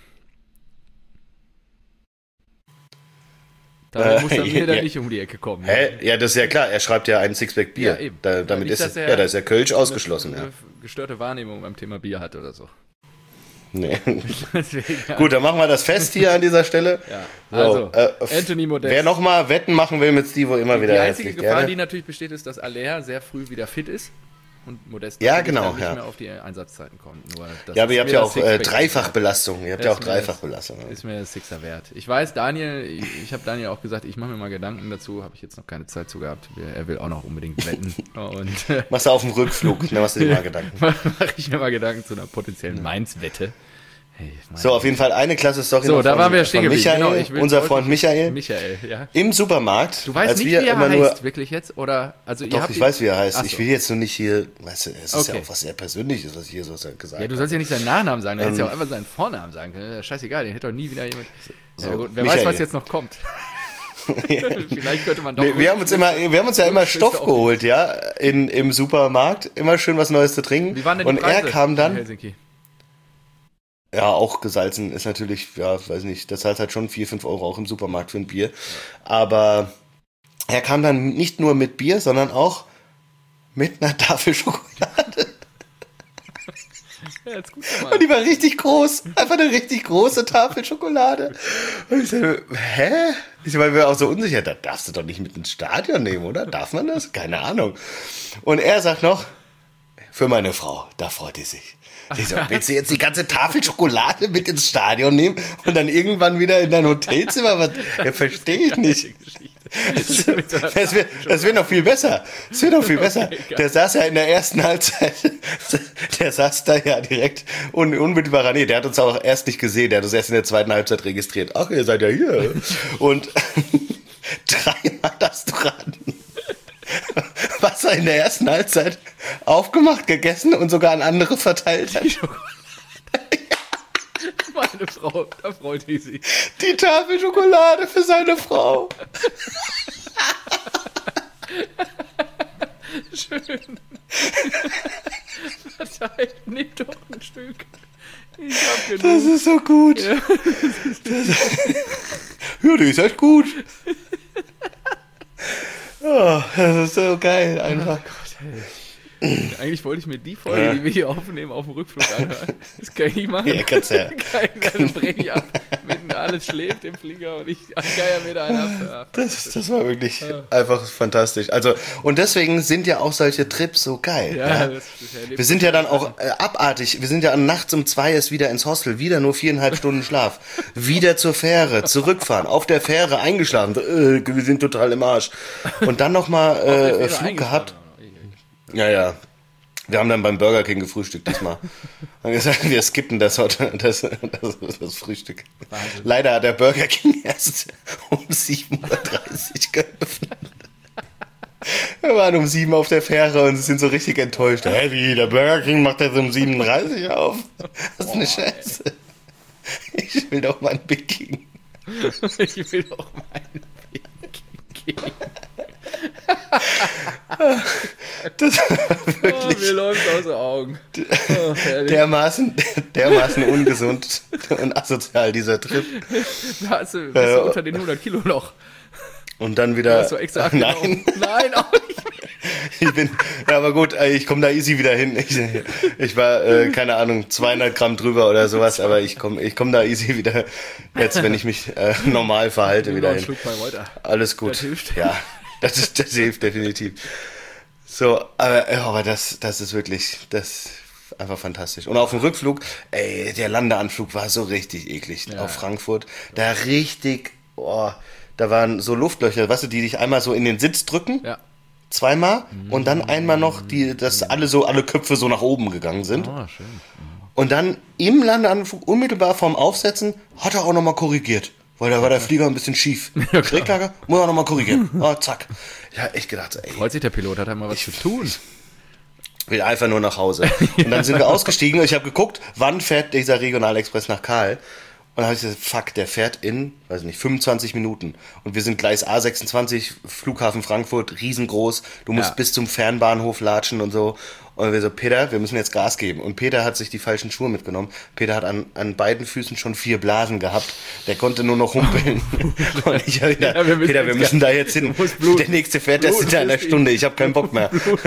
Da äh, muss er mir ja, dann nicht um die Ecke kommen. Hä? Ja, das ist ja klar. Er schreibt ja ein Sixpack Bier. Ja, eben. Da, damit nicht, ist, ja, da ist ja Kölsch ausgeschlossen. Eine ja. gestörte Wahrnehmung beim Thema Bier hat oder so. Nee. Deswegen, ja. Gut, dann machen wir das fest hier an dieser Stelle. Ja. So, Also, äh, Anthony Modest. Wer nochmal Wetten machen will mit Stivo, immer wieder Die einzige herzlich Gefahr, gerne. die natürlich besteht, ist, dass Aller sehr früh wieder fit ist und Modest Ja, natürlich genau, dann nicht ja. mehr auf die Einsatzzeiten kommt. Nur, das Ja, aber ist ihr habt mir ja das auch äh, Sixpack Dreifachbelastung. Ihr habt Das ja auch ist mir das- Dreifachbelastung. Ist mir das Sixer wert. Ich weiß, Daniel, ich, ich habe Daniel auch gesagt, ich mache mir mal Gedanken dazu, habe ich jetzt noch keine Zeit zu gehabt. Er will auch noch unbedingt wetten. Und äh, Machst du auf dem Rückflug, dann machst du dir mal Gedanken. mache ich mir mal Gedanken zu einer potenziellen Mainz-Wette. Hey, mein So, auf jeden Fall eine klasse Story So, noch da von, waren wir stehen von geblieben. Michael, Genau, ich will- unser wollte- Freund Michael, Michael, ja. im Supermarkt. Du weißt als nicht, wir wie er immer heißt, nur, wirklich jetzt? Oder, also ihr Doch, habt ich ihn- weiß, wie er heißt. Ach Ich so. will jetzt nur nicht hier, weißt du, es ist Okay. ja auch was sehr Persönliches, was ich hier so gesagt Ja, du habe. sollst ja nicht seinen Nachnamen sagen, du hättest Ähm, ja auch einfach seinen Vornamen sagen können. Ja, scheißegal, den hätte doch nie wieder jemand. So, ja, gut, wer Michael. weiß, was jetzt noch kommt. Vielleicht könnte man doch. Nee, wir haben uns immer, wir haben uns ja immer Rückschlüsse Stoff auf- geholt, ja, in, im Supermarkt, immer schön was Neues zu trinken. Wie waren denn die Und Preise er kam in dann, Helsinki? ja, auch gesalzen ist natürlich, ja, weiß nicht, das zahlt halt schon vier, fünf Euro auch im Supermarkt für ein Bier. Aber er kam dann nicht nur mit Bier, sondern auch mit einer Tafel Schokolade. Ja, jetzt gut Und die war richtig groß. Einfach eine richtig große Tafel Schokolade. Und ich so, hä? Ich war mir auch so unsicher. Da darfst du doch nicht mit ins Stadion nehmen, oder? Darf man das? Keine Ahnung. Und er sagt noch, für meine Frau, da freut die sich. Ich so, willst du jetzt die ganze Tafel Schokolade mit ins Stadion nehmen und dann irgendwann wieder in dein Hotelzimmer? Was? Ja, verstehe ich nicht. Das, das wird das wird noch viel besser. Das wird noch viel besser. Der saß ja in der ersten Halbzeit, der saß da ja direkt un, unmittelbar, nee, der hat uns auch erst nicht gesehen, der hat uns erst in der zweiten Halbzeit registriert. Ach, ihr seid ja hier. Und dreimal darfst du raten, was er in der ersten Halbzeit aufgemacht, gegessen und sogar an andere verteilt hat. Meine Frau, da freut die sich. Die Tafel Schokolade für seine Frau. Schön. Verteilt, nehmt doch ein Stück. Ich hab genug. Das ist so gut. Ja. Das, ja, die ist echt gut. Oh, das ist so geil, einfach. Oh Gott, ey. Eigentlich wollte ich mir die Folge, ja. die wir hier aufnehmen, auf dem Rückflug anhören. Das kann ich nicht machen. Ja, kannst ja. Dann breche ich ab. Mitten alles schläft im Flieger und ich geier mir da einen ab. Das, das war wirklich ja. einfach fantastisch. Also, und deswegen sind ja auch solche Trips so geil. Ja, ja. Das, das wir sind ja dann auch äh, abartig. Wir sind ja nachts um zwei erst wieder ins Hostel. Wieder nur viereinhalb Stunden Schlaf. Wieder zur Fähre, zurückfahren. Auf der Fähre eingeschlafen. Äh, wir sind total im Arsch. Und dann nochmal äh, Flug gehabt. Ja, ja. Wir haben dann beim Burger King gefrühstückt diesmal. Haben gesagt, wir skippen das heute, das, das, das Frühstück. Wahnsinn. Leider hat der Burger King erst um sieben Uhr dreißig geöffnet. Wir waren um sieben auf der Fähre und sind so richtig enttäuscht. Hä, wie, der Burger King macht jetzt um sieben Uhr dreißig auf? Das ist eine Scheiße. Ich will doch mal ein Big King. Ich will doch mal ein Big King. Das war wirklich oh, mir läuft aus den Augen. Oh, dermaßen, dermaßen ungesund und asozial, dieser Trip. Hast du, bist du unter den hundert Kilo noch? Und dann wieder... Hast du extra nein. Nein, auch nicht. Ich bin, ja, aber gut, ich komme da easy wieder hin. Ich, ich war, äh, keine Ahnung, zweihundert Gramm drüber oder sowas, aber ich komme ich komm da easy wieder, jetzt, wenn ich mich äh, normal verhalte, wieder hin. Alles gut. Das hilft. Ja, das, ist, das hilft definitiv. So, aber, aber das, das ist wirklich, das ist einfach fantastisch. Und auf dem Rückflug, ey, der Landeanflug war so richtig eklig ja. auf Frankfurt. Da richtig, oh, da waren so Luftlöcher, weißt du, die dich einmal so in den Sitz drücken. Ja. Zweimal und dann einmal noch, die, dass alle so, alle Köpfe so nach oben gegangen sind. Oh, schön. Und dann im Landeanflug, unmittelbar vorm Aufsetzen, hat er auch nochmal korrigiert. Weil da war der Flieger ein bisschen schief. Ja, Schräglage, muss er nochmal korrigieren. Oh, zack. Ja, echt gedacht, ey. Freut sich der Pilot, hat er mal was zu tun. Ich will einfach nur nach Hause. Und dann sind wir ausgestiegen und ich habe geguckt, wann fährt dieser Regionalexpress nach Kahl. Und dann habe ich gesagt, fuck, der fährt in, weiß nicht, fünfundzwanzig Minuten. Und wir sind Gleis A sechsundzwanzig, Flughafen Frankfurt, riesengroß. Du musst ja. bis zum Fernbahnhof latschen und so. Und wir so, Peter, wir müssen jetzt Gas geben. Und Peter hat sich die falschen Schuhe mitgenommen. Peter hat an, an beiden Füßen schon vier Blasen gehabt. Der konnte nur noch humpeln. Und ich habe wieder, ja, wir Peter, wir müssen da jetzt hin. Der nächste fährt erst in einer Stunde. Ich habe keinen Bock mehr.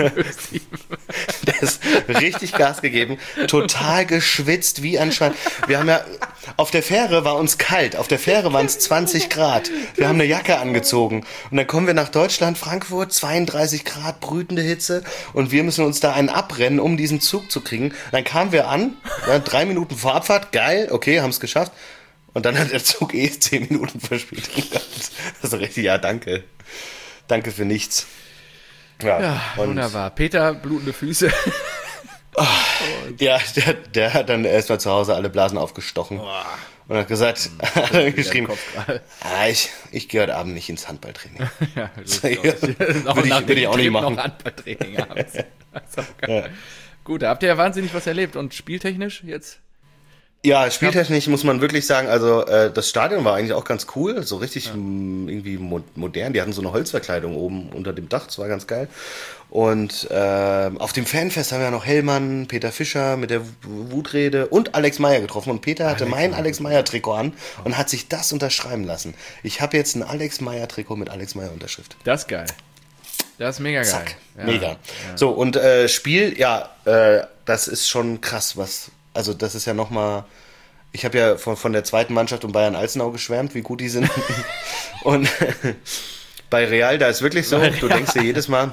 Der ist richtig Gas gegeben. Total geschwitzt wie ein Schwein. Wir haben ja, auf der Fähre war uns kalt. Auf der Fähre waren es zwanzig Grad. Wir haben eine Jacke angezogen. Und dann kommen wir nach Deutschland, Frankfurt, zweiunddreißig Grad, brütende Hitze. Und wir müssen uns da einen abrennen, um diesen Zug zu kriegen. Dann kamen wir an, ja, drei Minuten vor Abfahrt, geil, okay, haben es geschafft. Und dann hat der Zug eh zehn Minuten Verspätung gehabt. Das ist richtig, ja, danke. Danke für nichts. Ja, ja wunderbar. Peter, blutende Füße. Oh, ja, der, der hat dann erstmal zu Hause alle Blasen aufgestochen. Oh. Und hat gesagt, hm, hat dann geschrieben, ah, ich, ich gehe heute Abend nicht ins Handballtraining. Ja, das würde ich, würd ich auch nicht machen. Noch Handballtraining abends. Ja. Gut, da habt ihr ja wahnsinnig was erlebt. Und spieltechnisch jetzt? Ja, spieltechnisch muss man wirklich sagen, also äh, das Stadion war eigentlich auch ganz cool, so richtig ja. m, irgendwie mo- modern. Die hatten so eine Holzverkleidung oben unter dem Dach, das war ganz geil. Und äh, auf dem Fanfest haben wir noch Hellmann, Peter Fischer mit der Wutrede und Alex Meyer getroffen. Und Peter hatte Alex mein Meyer. Alex Meyer Trikot an und hat sich das unterschreiben lassen. Ich habe jetzt ein Alex Meyer Trikot mit Alex Meyer Unterschrift. Das ist geil. Das ist mega geil. Zack, ja. mega. Ja. So, und äh, Spiel, ja, äh, das ist schon krass, was, also das ist ja nochmal, ich habe ja von, von der zweiten Mannschaft um Bayern-Alzenau geschwärmt, wie gut die sind. Und bei Real, da ist wirklich so, du denkst dir jedes Mal,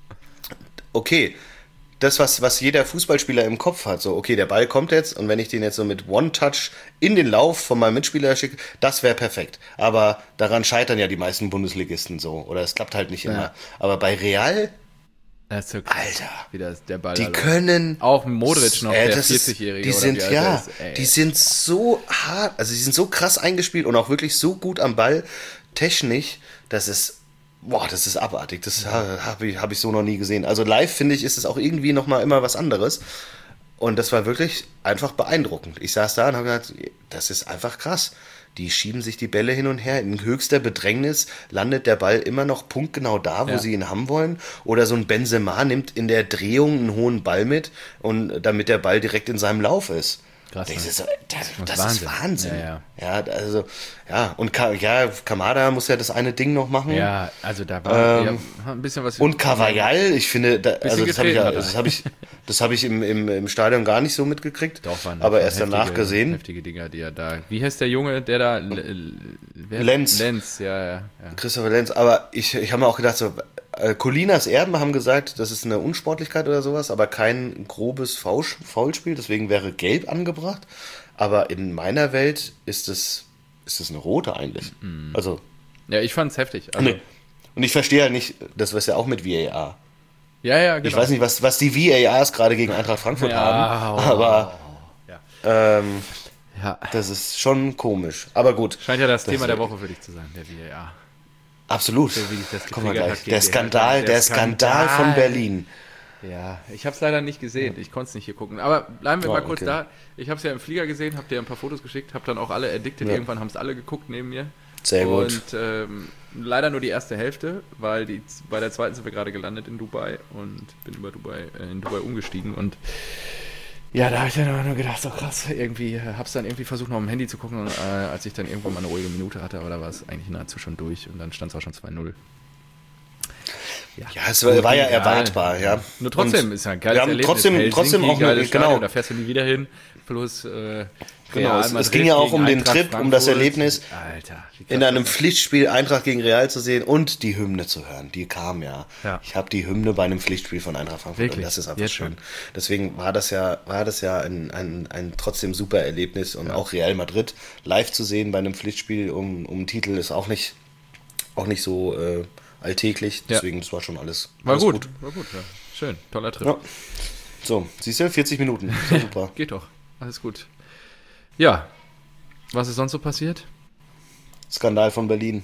okay, das, was, was jeder Fußballspieler im Kopf hat, so, okay, der Ball kommt jetzt und wenn ich den jetzt so mit One-Touch in den Lauf von meinem Mitspieler schicke, das wäre perfekt. Aber daran scheitern ja die meisten Bundesligisten so, oder es klappt halt nicht immer. Ja. Aber bei Real, das ist so krass, Alter, wie das, der Ball die allein. Können... Auch Modric noch, äh, der vierzigjährige. Die oder sind, wie ja, ist, die sind so hart, also die sind so krass eingespielt und auch wirklich so gut am Ball, technisch, dass es... Boah, das ist abartig. Das habe ich, hab ich so noch nie gesehen. Also live, finde ich, ist es auch irgendwie nochmal immer was anderes. Und das war wirklich einfach beeindruckend. Ich saß da und habe gedacht, das ist einfach krass. Die schieben sich die Bälle hin und her. In höchster Bedrängnis landet der Ball immer noch punktgenau da, wo ja. sie ihn haben wollen. Oder so ein Benzema nimmt in der Drehung einen hohen Ball mit, und damit der Ball direkt in seinem Lauf ist. Krass, das, ne? ist, das, das Wahnsinn. ist Wahnsinn. Ja, ja. ja, also, ja, und Ka- ja, Kamada muss ja das eine Ding noch machen. Ja, also da war ähm, ja, ein bisschen was. Und Carvajal, ich finde, da, also das habe ich, das hab ich, das hab ich im, im, im Stadion gar nicht so mitgekriegt. Doch, waren aber erst heftige, danach gesehen. Heftige Dinger, die er da. Wie heißt der Junge, der da. Wer? Lenz. Lenz, ja, ja. ja. Christopher Lenz, aber ich, ich habe mir auch gedacht, so, äh, Colinas Erben haben gesagt, das ist eine Unsportlichkeit oder sowas, aber kein grobes Foul- Foulspiel, deswegen wäre Gelb angebracht. Aber in meiner Welt ist es ist es eine rote eigentlich. Mhm. Also ja, ich fand's heftig. Also, nee. Und ich verstehe ja nicht, das war ja auch mit V A R. Ja, ja, genau. Ich weiß nicht, was, was die V A Rs gerade gegen Eintracht Frankfurt ja, haben, oh, aber ja. Ähm, ja. das ist schon komisch. Aber gut. Scheint ja das, das Thema wird, der Woche für dich zu sein, der V A R. Absolut. So, wie dich das Kommen wir gleich. hat Der Skandal, der, der Skandal, Skandal von Berlin. Ja, ich habe es leider nicht gesehen. Ich konnte es nicht hier gucken. Aber bleiben wir oh, mal kurz okay. da. Ich habe es ja im Flieger gesehen, habe dir ein paar Fotos geschickt, habe dann auch alle addicted. Ja. Irgendwann haben es alle geguckt neben mir. Sehr gut. Und ähm, leider nur die erste Hälfte, weil die, bei der zweiten sind wir gerade gelandet in Dubai und bin über Dubai, äh, in Dubai umgestiegen. Und ja, da habe ich dann nur gedacht, so krass, irgendwie, habe es dann irgendwie versucht, noch am Handy zu gucken, und, äh, als ich dann irgendwann mal eine ruhige Minute hatte, aber da war es eigentlich nahezu schon durch und dann stand es auch schon zwei null. Ja, ja, es war, war ja erwartbar, ja. Nur trotzdem und ist ja ein geiles wir haben Erlebnis. Trotzdem, Helsinki, trotzdem auch geiles genau. Stadion, da fährst du nie wieder hin. Plus, äh, genau, es, es ging ja auch um den Eintracht Trip, Frankfurt. Um das Erlebnis, Alter, in einem Pflichtspiel Eintracht gegen Real zu sehen und die Hymne zu hören. Die kam ja. ja. Ich habe die Hymne bei einem Pflichtspiel von Eintracht Frankfurt Wirklich? Und das ist einfach Jetzt schön. schon. Deswegen war das ja, war das ja ein, ein, ein trotzdem super Erlebnis und ja. auch Real Madrid live zu sehen bei einem Pflichtspiel um, um Titel ist auch nicht, auch nicht so äh, alltäglich. Deswegen, es ja. war schon alles, war alles gut. gut. War gut, ja. Schön, toller Trip. Ja. So, siehst du, vierzig Minuten. So super. Geht doch, alles gut. Ja, was ist sonst so passiert? Skandal von Berlin.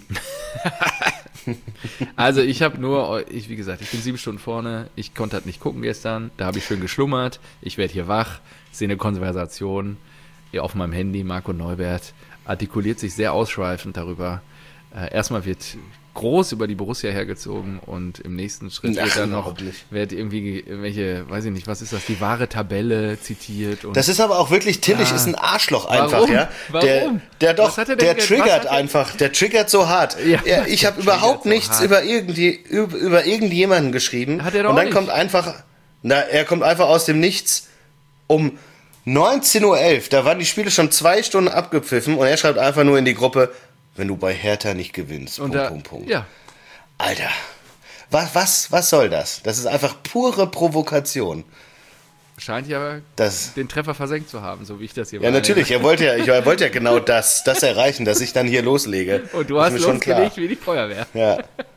Also ich habe nur, ich wie gesagt, ich bin sieben Stunden vorne, ich konnte halt nicht gucken gestern, da habe ich schön geschlummert, ich werde hier wach, sehe eine Konversation auf meinem Handy, Marco Neubert artikuliert sich sehr ausschweifend darüber. Äh, erstmal wird groß über die Borussia hergezogen und im nächsten Schritt wird dann noch wird irgendwie welche, weiß ich nicht, was ist das, die wahre Tabelle zitiert. Und das ist aber auch wirklich, Tillich ah, ist ein Arschloch einfach, warum? ja. Warum? Der, der doch, der, der triggert einfach, der triggert so hart. Ja, ja, ich habe überhaupt so nichts hart. über irgendwie über, über irgendjemanden geschrieben. Hat er doch und dann nicht. kommt einfach, na, er kommt einfach aus dem Nichts um neunzehn Uhr elf, da waren die Spiele schon zwei Stunden abgepfiffen und er schreibt einfach nur in die Gruppe, wenn du bei Hertha nicht gewinnst. Und Punkt, da, Punkt, Punkt. Ja. Alter, was, was, was soll das? Das ist einfach pure Provokation. Scheint ja das, den Treffer versenkt zu haben, so wie ich das hier Ja, meine. natürlich. Er wollte ja, ich wollte ja genau das, das erreichen, dass ich dann hier loslege. Und du hast losgelegt wie die Feuerwehr. Ja.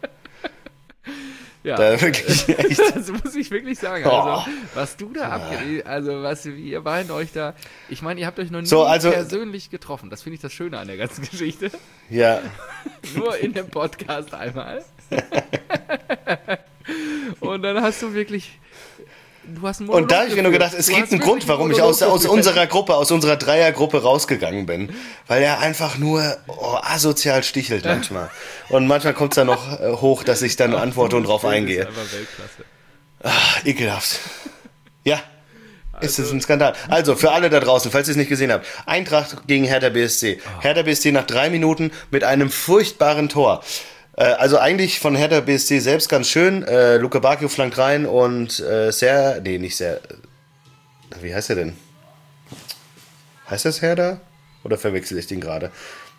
Ja, da wirklich echt. Das muss ich wirklich sagen. Oh. Also, was du da abgeredet, also was ihr beiden euch da, ich meine, ihr habt euch noch nie so, also, persönlich getroffen. Das finde ich das Schöne an der ganzen Geschichte. Ja. Nur in dem Podcast einmal. Und dann hast du wirklich, du hast einen Und da habe ich mir nur gedacht, es gibt einen Grund, warum ich aus, aus unserer Gruppe, aus unserer Dreiergruppe rausgegangen bin. Weil er einfach nur oh, asozial stichelt manchmal. Und manchmal kommt es dann noch äh, hoch, dass ich dann antworte und drauf eingehe. Das ist einfach Weltklasse. Ach, ekelhaft. Ja, also, ist es ein Skandal. Also, für alle da draußen, falls ihr es nicht gesehen habt, Eintracht gegen Hertha B S C. Oh. Hertha B S C nach drei Minuten mit einem furchtbaren Tor. Also eigentlich von Hertha B S C selbst ganz schön. Äh, Luke Bacchio flankt rein und äh, sehr, nee, nicht sehr, wie heißt er denn? Heißt das Hertha? Oder verwechsel ich den gerade?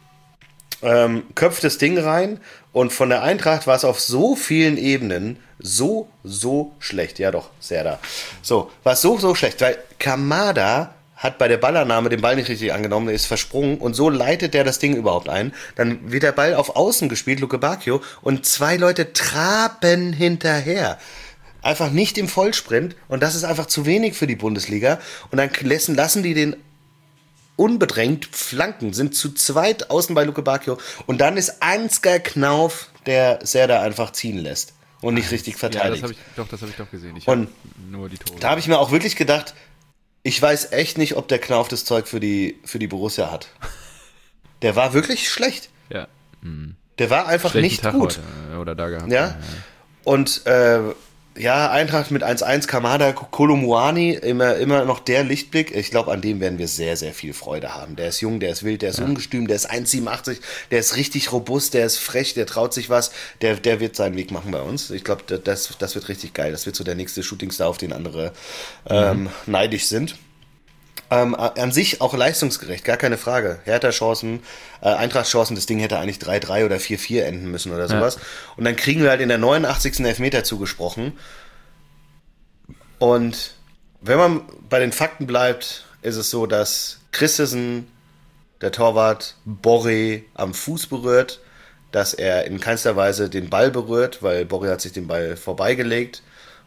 Ähm, köpft das Ding rein und von der Eintracht war es auf so vielen Ebenen so, so schlecht. Ja doch, Serda. So, war es so, so schlecht, weil Kamada hat bei der Ballannahme den Ball nicht richtig angenommen, der ist versprungen und so leitet der das Ding überhaupt ein. Dann wird der Ball auf Außen gespielt, Luke Bacchio, und zwei Leute traben hinterher. Einfach nicht im Vollsprint und das ist einfach zu wenig für die Bundesliga. Und dann lassen, lassen die den unbedrängt flanken, sind zu zweit außen bei Luke Bacchio und dann ist Ansgar Knauf, der Serda einfach ziehen lässt und nicht richtig verteidigt. Ja, das hab ich, doch, das habe ich doch gesehen. Ich und nur die Tore. Da habe ich mir auch wirklich gedacht, ich weiß echt nicht, ob der Knauf das Zeug für die, für die Borussia hat. Der war wirklich schlecht. Ja. Mhm. Der war einfach Schlechten nicht Tag gut. Heute, oder da gehabt. Ja. Ja. Und äh, ja, Eintracht mit eins eins, Kamada, Kolomuani, immer, immer noch der Lichtblick. Ich glaube, an dem werden wir sehr, sehr viel Freude haben. Der ist jung, der ist wild, der ist ja. ungestüm, der ist eins Komma siebenundachtzig, der ist richtig robust, der ist frech, der traut sich was. Der, der wird seinen Weg machen bei uns. Ich glaube, das, das wird richtig geil. Das wird so der nächste Shootingstar, auf den andere ähm, mhm. neidisch sind. Ähm, an sich auch leistungsgerecht, gar keine Frage. Hertha-Chancen, äh, Eintracht-Chancen, das Ding hätte eigentlich drei drei oder vier vier enden müssen oder sowas. Ja. Und dann kriegen wir halt in der neunundachtzigsten Elfmeter zugesprochen. Und wenn man bei den Fakten bleibt, ist es so, dass Christensen, der Torwart, Borré am Fuß berührt, dass er in keinster Weise den Ball berührt, weil Borré hat sich den Ball vorbeigelegt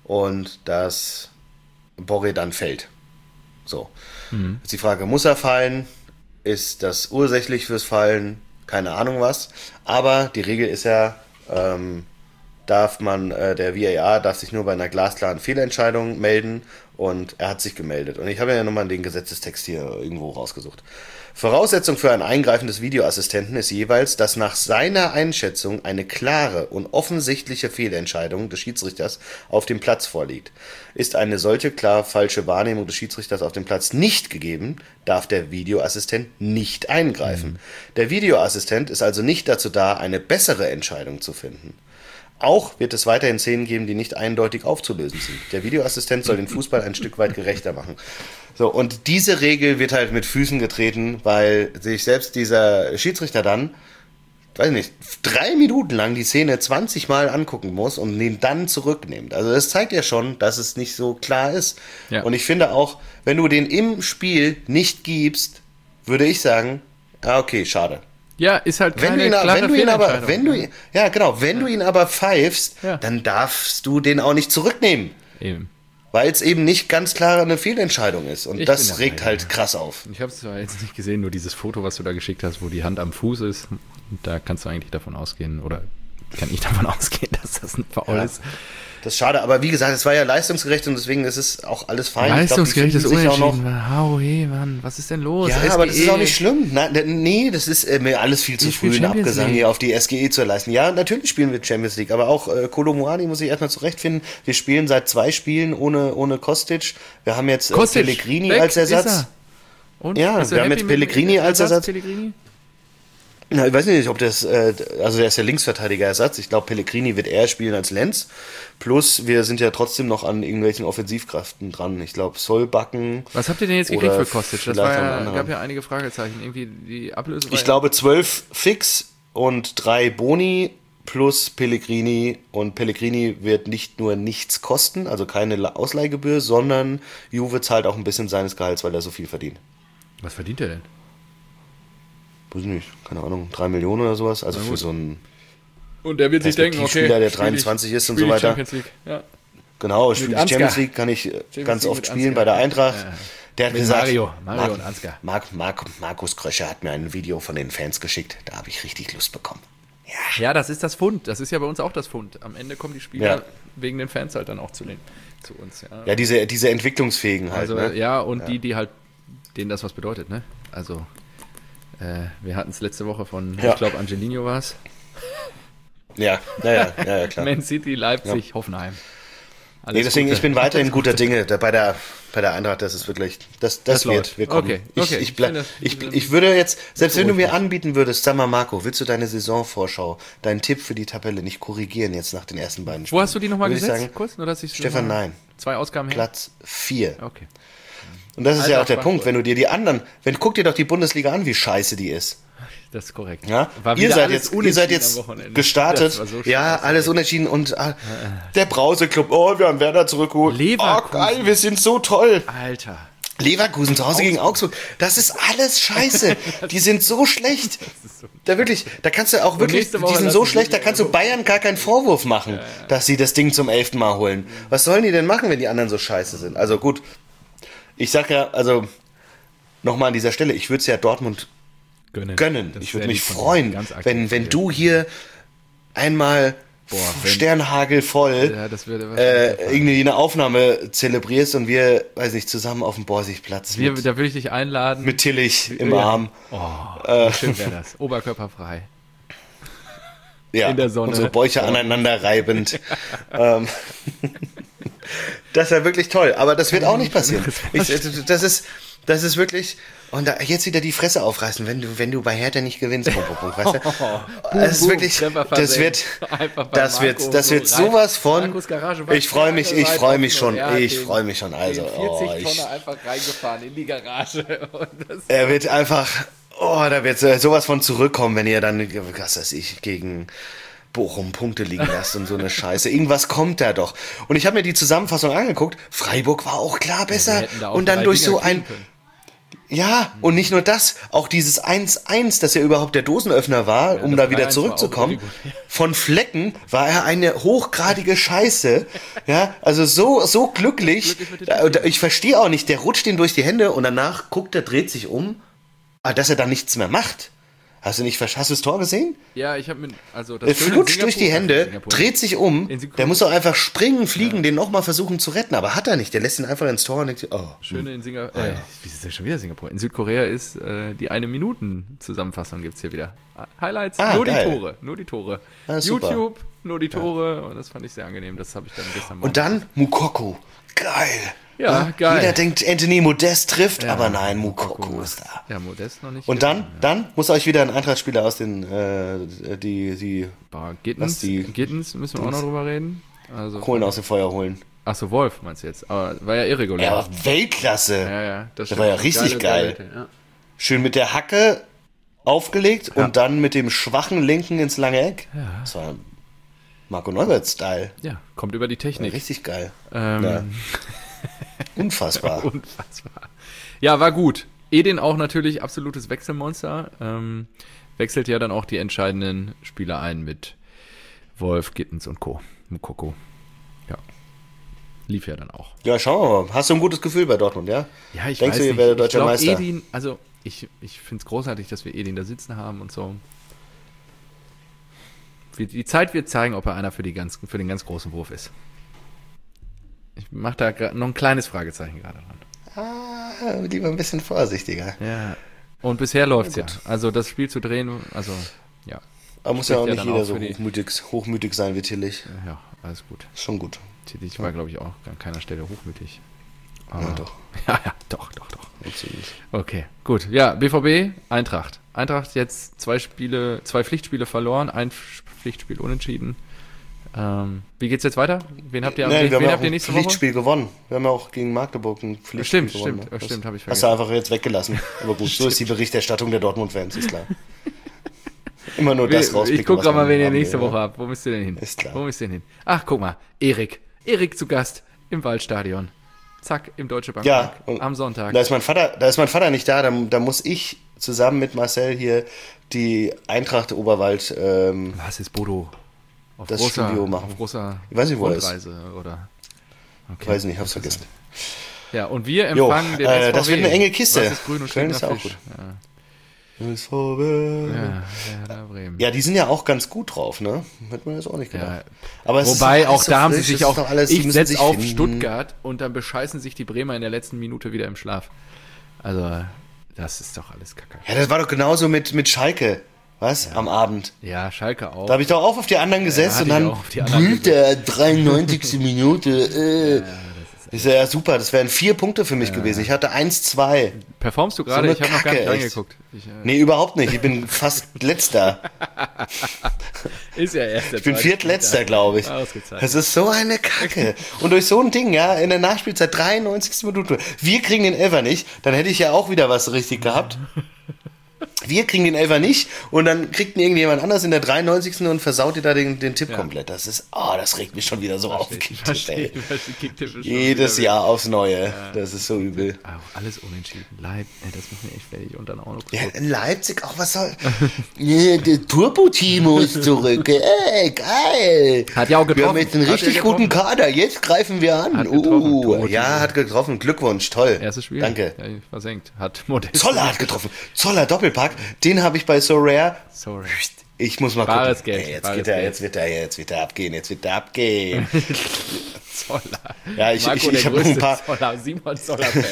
und dass Borre dann fällt. So. Mhm. Jetzt die Frage, muss er fallen? Ist das ursächlich fürs Fallen? Keine Ahnung was. Aber die Regel ist ja, ähm, darf man, äh, der V A R darf sich nur bei einer glasklaren Fehlentscheidung melden und er hat sich gemeldet. Und ich habe ja nochmal den Gesetzestext hier irgendwo rausgesucht. Voraussetzung für ein Eingreifen des Videoassistenten ist jeweils, dass nach seiner Einschätzung eine klare und offensichtliche Fehlentscheidung des Schiedsrichters auf dem Platz vorliegt. Ist eine solche klar falsche Wahrnehmung des Schiedsrichters auf dem Platz nicht gegeben, darf der Videoassistent nicht eingreifen. Mhm. Der Videoassistent ist also nicht dazu da, eine bessere Entscheidung zu finden. Auch wird es weiterhin Szenen geben, die nicht eindeutig aufzulösen sind. Der Videoassistent soll den Fußball ein Stück weit gerechter machen. So, und diese Regel wird halt mit Füßen getreten, weil sich selbst dieser Schiedsrichter dann, weiß nicht, drei Minuten lang die Szene zwanzig Mal angucken muss und den dann zurücknimmt. Also das zeigt ja schon, dass es nicht so klar ist. Ja. Und ich finde auch, wenn du den im Spiel nicht gibst, würde ich sagen, ah, okay, schade. Ja, ist halt keine wenn du ihn, klare wenn du ihn aber, wenn du ja. ihn, ja genau, wenn ja. du ihn aber pfeifst, ja. dann darfst du den auch nicht zurücknehmen. Eben. Weil es eben nicht ganz klar eine Fehlentscheidung ist. Und ich das regt halt krass auf. Ich habe es zwar jetzt nicht gesehen, nur dieses Foto, was du da geschickt hast, wo die Hand am Fuß ist. Da kannst du eigentlich davon ausgehen, oder kann ich davon ausgehen, dass das ein Foul ja. ist. Das ist schade, aber wie gesagt, es war ja leistungsgerecht und deswegen ist es auch alles fein. Leistungsgerecht ist unentschieden. Hau, hey, Mann, was ist denn los? Ja, S G E. Aber das ist auch nicht schlimm. Na, nee, das ist äh, mir alles viel zu ich früh, einen Abgesang hier auf die S G E zu leisten. Ja, natürlich spielen wir Champions League, aber auch äh, Kolo Muani muss ich erstmal zurechtfinden. Wir spielen seit zwei Spielen ohne, ohne Kostic. Wir haben jetzt äh, Kostic, Pellegrini weg, als Ersatz. Und? Ja, wir haben jetzt Pellegrini als Ersatz. Pellegrini? Na, ich weiß nicht, ob das, äh, also der ist der Linksverteidiger-Ersatz. Ich glaube, Pellegrini wird eher spielen als Lenz. Plus, wir sind ja trotzdem noch an irgendwelchen Offensivkräften dran. Ich glaube, Solbakken. Was habt ihr denn jetzt gekriegt für Kostic? Das war ja, gab ja einige Fragezeichen. Irgendwie die Ablösung. Ich glaube, zwölf fix und drei Boni plus Pellegrini. Und Pellegrini wird nicht nur nichts kosten, also keine Ausleihgebühr, sondern Juve zahlt auch ein bisschen seines Gehalts, weil er so viel verdient. Was verdient er denn? Weiß nicht, keine Ahnung, drei Millionen oder sowas. Also für so einen und der wird sich denken, okay, Spieler, der dreiundzwanzig ist und so weiter. Champions League. Ja. Genau, spiele ich Champions League, kann ich Champions ganz League oft spielen bei der Eintracht. Ja. Der hat mit gesagt, Mario, Mario Mark, und Ansgar. Mark, Mark, Markus Kröscher hat mir ein Video von den Fans geschickt. Da habe ich richtig Lust bekommen. Ja. ja, das ist das Pfund. Das ist ja bei uns auch das Pfund. Am Ende kommen die Spieler ja. wegen den Fans halt dann auch zu, den, zu uns. Ja, ja diese, diese Entwicklungsfähigen halt. Also, ne? Ja, und ja. die, die halt, denen das was bedeutet. Ne? Also, äh, wir hatten es letzte Woche von, ja. ich glaube, Angelino war es. Ja, naja, ja, ja, klar. Man City, Leipzig, ja. Hoffenheim. Alles nee, deswegen, Gute. Ich bin weiterhin guter Dinge. Da bei der, bei der Eintracht, das ist wirklich, das, das, das wird, wir kommen. Okay, okay. Ich, ich, bleib, ich, ich, ich würde jetzt, selbst wenn du mir anbieten würdest, sag mal Marco, willst du deine Saisonvorschau, deinen Tipp für die Tabelle nicht korrigieren jetzt nach den ersten beiden Spielen? Wo hast du die nochmal gesetzt? Sagen, Kurz, nur dass ich Stefan, nein. Zwei Ausgaben her? Platz vier. Okay. Und das ist Alter, ja auch der Punkt, wenn du dir die anderen, wenn guck dir doch die Bundesliga an, wie scheiße die ist. Das ist korrekt. Ja? Ihr seid jetzt, ihr seid jetzt gestartet. So ja, alles unentschieden und äh, der Brause-Club, oh, wir haben Werder zurückgeholt. Leverkusen. Oh, geil, wir sind so toll. Alter. Leverkusen zu Hause Augsburg. gegen Augsburg. Das ist alles scheiße. Die sind so schlecht. So da wirklich, da kannst du auch wirklich, die sind so schlecht, da kannst du Bayern gar keinen Vorwurf machen, ja, ja. dass sie das Ding zum elften Mal holen. Was sollen die denn machen, wenn die anderen so scheiße sind? Also gut, ich sag ja, also nochmal an dieser Stelle, ich würde es ja Dortmund gönnen. gönnen. Ich würde mich freuen, wenn, wenn du hier einmal Boah, Sternhagel voll ja, das würde äh, irgendwie eine Aufnahme zelebrierst und wir, weiß nicht, zusammen auf dem Borsigplatz. Wir, mit, da würde ich dich einladen. Mit Tillich im ja. Arm. Oh, äh, schön wäre das. Oberkörperfrei. Ja, in der Sonne. Unsere Bäuche oh. aneinander reibend. ähm, das wäre wirklich toll, aber das wird auch nicht passieren. Ich, das ist, das ist wirklich... Und da jetzt wieder die Fresse aufreißen, wenn du, wenn du bei Hertha nicht gewinnst, Punkt, Punkt, weißt du? Das ist wirklich, das wird, das wird, das wird sowas von, ich freue mich, ich freue mich schon, ich freue mich schon, also, oh, ich, einfach reingefahren in die Garage. Und das er wird einfach, oh, da wird sowas von zurückkommen, wenn ihr dann, was weiß ich, gegen Bochum Punkte liegen lasst und so eine Scheiße. Irgendwas kommt da doch. Und ich habe mir die Zusammenfassung angeguckt, Freiburg war auch klar besser. Ja, auch und dann durch Dinger so ein, Ja, und nicht nur das, auch dieses eins eins, das ja überhaupt der Dosenöffner war, ja, um da wieder zurückzukommen. Von Flecken war er eine hochgradige Scheiße. Ja, also so, so glücklich. glücklich ich verstehe auch nicht, der rutscht ihm durch die Hände und danach guckt er, dreht sich um, aber dass er dann nichts mehr macht. Hast du nicht, hast du das Tor gesehen? Ja, ich habe mit, also das er flutscht durch die Hände, dreht sich um, der muss doch einfach springen, fliegen, ja. den nochmal versuchen zu retten, aber hat er nicht, der lässt ihn einfach ins Tor und denkt, oh. Schöne in Singapur, äh, wie ist das schon wieder Singapur? In Südkorea ist äh, die eine Minuten Zusammenfassung gibt's hier wieder. Highlights, ah, nur geil. die Tore, nur die Tore. Ah, YouTube, nur die Tore ja. und das fand ich sehr angenehm, das habe ich dann gestern Morgen. Und dann Moukoko, geil. Ja, ja, geil. Jeder denkt, Anthony Modest trifft, ja, aber nein, Moukoko ist da. Ja, Modest noch nicht. Und dann, ja. dann muss euch wieder ein Eintracht-Spieler aus den, äh, die, die, Boah, Gittens, die Gittens müssen wir auch noch drüber reden. Also Kohlen aus dem Feuer holen. Achso, Wolf meinst du jetzt, aber war ja irregulär. Ja, aber Weltklasse. Ja, ja, das, das war ja richtig geil. geil. Ja. Schön mit der Hacke aufgelegt ja. und dann mit dem schwachen Linken ins lange Eck. Ja. Das war Marco Neubert-Style. Ja, kommt über die Technik. War richtig geil. Ähm. Ja. Unfassbar. Unfassbar. Ja, war gut. Edin auch natürlich absolutes Wechselmonster. Ähm, wechselt ja dann auch die entscheidenden Spieler ein mit Wolf, Gittens und Co. Moukoko. Ja. Lief ja dann auch. Ja, schauen wir mal. Hast du ein gutes Gefühl bei Dortmund, ja? Ja, ich Denkst weiß du, ihr werdet deutscher ich glaub, Meister? Edin, also ich, ich finde es großartig, dass wir Edin da sitzen haben und so. Die Zeit wird zeigen, ob er einer für, die ganz, für den ganz großen Wurf ist. Ich mache da noch ein kleines Fragezeichen gerade dran. Ah, lieber ein bisschen vorsichtiger. Ja. Und bisher läuft's ja. Also das Spiel zu drehen, also ja. Aber muss ja auch nicht ja jeder so hochmütig, hochmütig sein wie Tillich. Ja, alles gut. Schon gut. Tillich war, glaube ich, auch an keiner Stelle hochmütig. Aber ja, doch. Ja, ja, doch, doch, doch. Absolut. Okay, gut. Ja, B V B, Eintracht. Eintracht jetzt zwei Spiele, zwei Pflichtspiele verloren, ein Pflichtspiel unentschieden. Ähm, wie geht's jetzt weiter? Wen habt ihr, nee, wen, wir haben wen ja habt ihr nächste Woche? Ein Pflichtspiel gewonnen. Wir haben ja auch gegen Magdeburg ein Pflichtspiel stimmt, gewonnen. Stimmt, stimmt, habe ich vergessen. Hast du einfach jetzt weggelassen. Aber gut, so ist die Berichterstattung der Dortmund-Fans, ist klar. Immer nur das rauspicken. Ich guck gerade mal, wen ihr nächste Woche habt. Wo müsst ihr denn hin? Ist klar. Wo müsst ihr denn hin? Ach, guck mal, Erik. Erik zu Gast im Waldstadion. Zack, im Deutsche Bank ja, am Sonntag. Da ist mein Vater, da ist mein Vater nicht da, da, da muss ich zusammen mit Marcel hier die Eintracht Oberwald ähm, Was ist Bodo? Auf das großer, Studio machen. Auf großer ich weiß nicht, wo Rundreise, oder? Okay. Weiß nicht, hab's vergessen. Ja, und wir empfangen jo, den äh, S V W. Das wird eine enge Kiste. Das ist grün und Köln ist ja auch Fisch. gut. Ja. S V W. Ja, ja, da Bremen. Ja, die sind ja auch ganz gut drauf, ne? Hätte man das auch nicht gedacht. Ja. Aber es Wobei, ist auch so da haben frisch, sie sich auch, alles, ich setze auf finden. Stuttgart und dann bescheißen sich die Bremer in der letzten Minute wieder im Schlaf. Also, das ist doch alles Kacke. Ja, das war doch genauso mit, mit Schalke. Was? Ja. Am Abend. Ja, Schalke auch. Da habe ich doch auch auf die anderen gesetzt ja, und dann brüllt der dreiundneunzigste Minute. Äh. Ja, das ist, ist ja super, das wären vier Punkte für mich ja. gewesen. Ich hatte eins, zwei. Performst du gerade? So ich habe noch gar nicht reingeguckt. Ich, äh nee, überhaupt nicht. Ich bin fast letzter. Ist ja erst Ich bin viertletzter, glaube ich. Das ist so eine Kacke. Und durch so ein Ding, ja, in der Nachspielzeit dreiundneunzigste Minute. Wir kriegen den Elfer nicht, dann hätte ich ja auch wieder was richtig gehabt. Wir kriegen den Elfer nicht und dann kriegt ihn irgendjemand anders in der dreiundneunzigsten und versaut dir da den, den Tipp ja. komplett. Das ist, oh, das regt mich schon wieder so auf. Verstehe, verstehe, Jedes Jahr aufs Neue. Ja. Das ist so übel. Auch alles unentschieden. Leib, ey, das macht mir echt fertig. Und dann auch noch. Ja, in Leipzig auch, was soll. yeah, der Turbo-Timo ist zurück. Ey, geil. Hat ja auch getroffen. Wir haben jetzt einen richtig guten Kader. Jetzt greifen wir an. Hat uh, ja, hat getroffen. Glückwunsch, toll. Erstes Spiel. Danke. Ja, versenkt. Hat Modest. Zoller hat getroffen. Zoller Doppelpack. Den habe ich bei So Rare. So Rare. Ich muss mal Bares gucken. Geld. Ey, jetzt, Bares geht er, Geld. jetzt wird er, jetzt wird er abgehen, jetzt wird er abgehen. Zoller. Ja, ich, Marco, ich, ich habe noch ein paar. Zoller, Simon Zoller-Fan.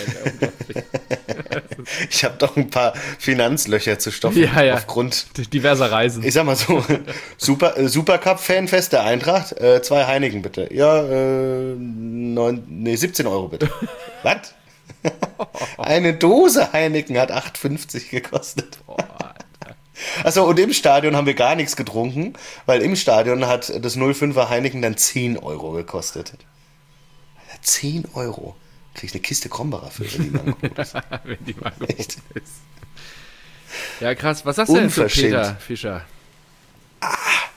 Ich habe doch ein paar Finanzlöcher zu stopfen. Ja, ja. Aufgrund diverser Reisen. Ich sag mal so, Super, äh, Supercup-Fanfest der Eintracht, äh, zwei Heineken bitte. Ja, äh, neun, nee, siebzehn Euro bitte. Was? Eine Dose Heineken hat acht fünfzig gekostet. Achso, und im Stadion haben wir gar nichts getrunken, weil im Stadion hat das null Komma fünfer Heineken dann zehn Euro gekostet. zehn Euro. Krieg ich eine Kiste Krombacher für, wenn die mal gut ist. Wenn die mal gut ist. Ja, krass. Was sagst du denn zu Peter Fischer? Ah.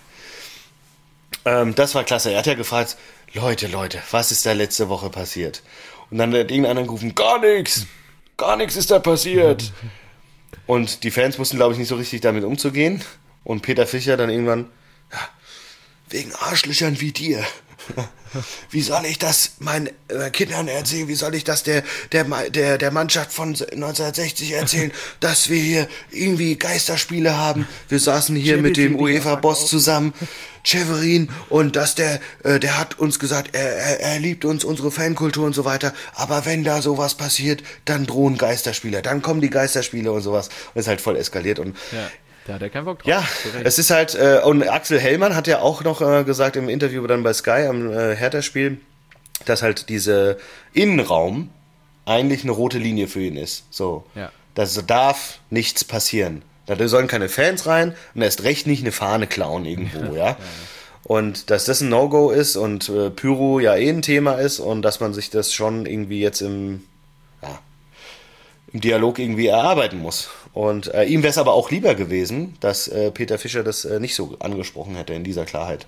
Ähm, das war klasse. Er hat ja gefragt, Leute, Leute, was ist da letzte Woche passiert? Und dann hat irgendeiner gerufen, gar nichts. gar nichts ist da passiert. Und die Fans wussten, glaube ich, nicht so richtig damit umzugehen. Und Peter Fischer dann irgendwann, ja, wegen Arschlöchern wie dir. Wie soll ich das meinen äh, Kindern erzählen? Wie soll ich das der, der, der, der Mannschaft von neunzehnhundertsechzig erzählen, dass wir hier irgendwie Geisterspiele haben? Wir saßen hier mit dem UEFA-Boss zusammen, Severin, und dass der, äh, der hat uns gesagt, er, er, er liebt uns, unsere Fankultur und so weiter. Aber wenn da sowas passiert, dann drohen Geisterspiele. Dann kommen die Geisterspiele und sowas. Und es ist halt voll eskaliert. Und ja. Da hat er keinen Bock drauf. Ja, es ist halt, äh, und Axel Hellmann hat ja auch noch äh, gesagt im Interview dann bei Sky am äh, Hertha-Spiel, dass halt diese Innenraum eigentlich eine rote Linie für ihn ist. So, ja. Da darf nichts passieren. Da sollen keine Fans rein und erst recht nicht eine Fahne klauen irgendwo, ja. ja. Und dass das ein No-Go ist und äh, Pyro ja eh ein Thema ist und dass man sich das schon irgendwie jetzt im, ja, im Dialog irgendwie erarbeiten muss. Und äh, ihm wäre es aber auch lieber gewesen, dass äh, Peter Fischer das äh, nicht so angesprochen hätte in dieser Klarheit.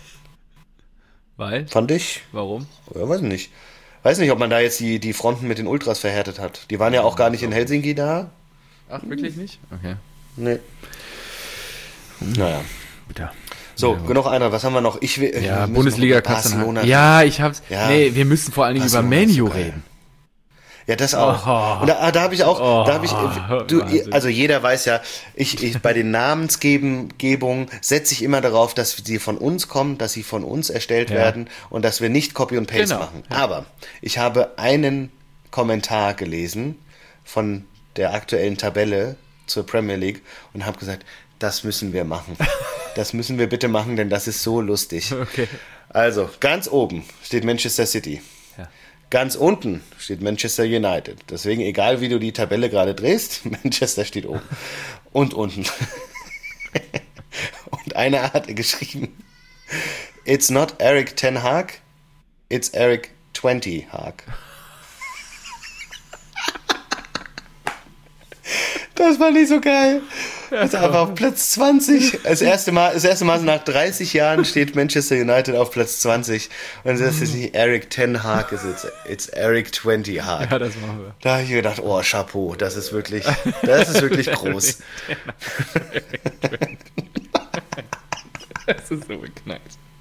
Weil? Fand ich. Warum? Ja, weiß nicht. Weiß nicht, ob man da jetzt die, die Fronten mit den Ultras verhärtet hat. Die waren ja auch gar nicht in Helsinki da. Ach, wirklich nicht? Okay. Nee. Naja. Bitte. So, ja, genug einer. Was haben wir noch? Ich will. Ja, Bundesliga Barcelona. Ja, ich hab's. Ja. Nee, wir müssen vor allen Dingen über Manu reden. Ja, das auch. Oh. Und da, da habe ich auch, Oh, da habe ich, du, also jeder weiß ja, ich, ich bei den Namensgebungen setze ich immer darauf, dass sie von uns kommen, dass sie von uns erstellt ja. werden und dass wir nicht Copy und Paste genau. machen. Aber ich habe einen Kommentar gelesen von der aktuellen Tabelle zur Premier League und habe gesagt, das müssen wir machen. Das müssen wir bitte machen, denn das ist so lustig. Okay. Also, ganz oben steht Manchester City. Ja. Ganz unten steht Manchester United. Deswegen, egal wie du die Tabelle gerade drehst, Manchester steht oben. Und unten. Und einer hat geschrieben, it's not Eric Ten Hag, it's Eric twenty Hag. Das war nicht so geil. Also aber auf Platz zwanzig. Das erste Mal, das erste Mal nach dreißig Jahren steht Manchester United auf Platz zwanzig. Und das ist nicht Eric Ten Hag, it's, it's Eric twenty Hag. Ja, das machen wir. Da habe ich gedacht, oh, Chapeau, das ist wirklich, das ist wirklich groß. Das ist so beknackt.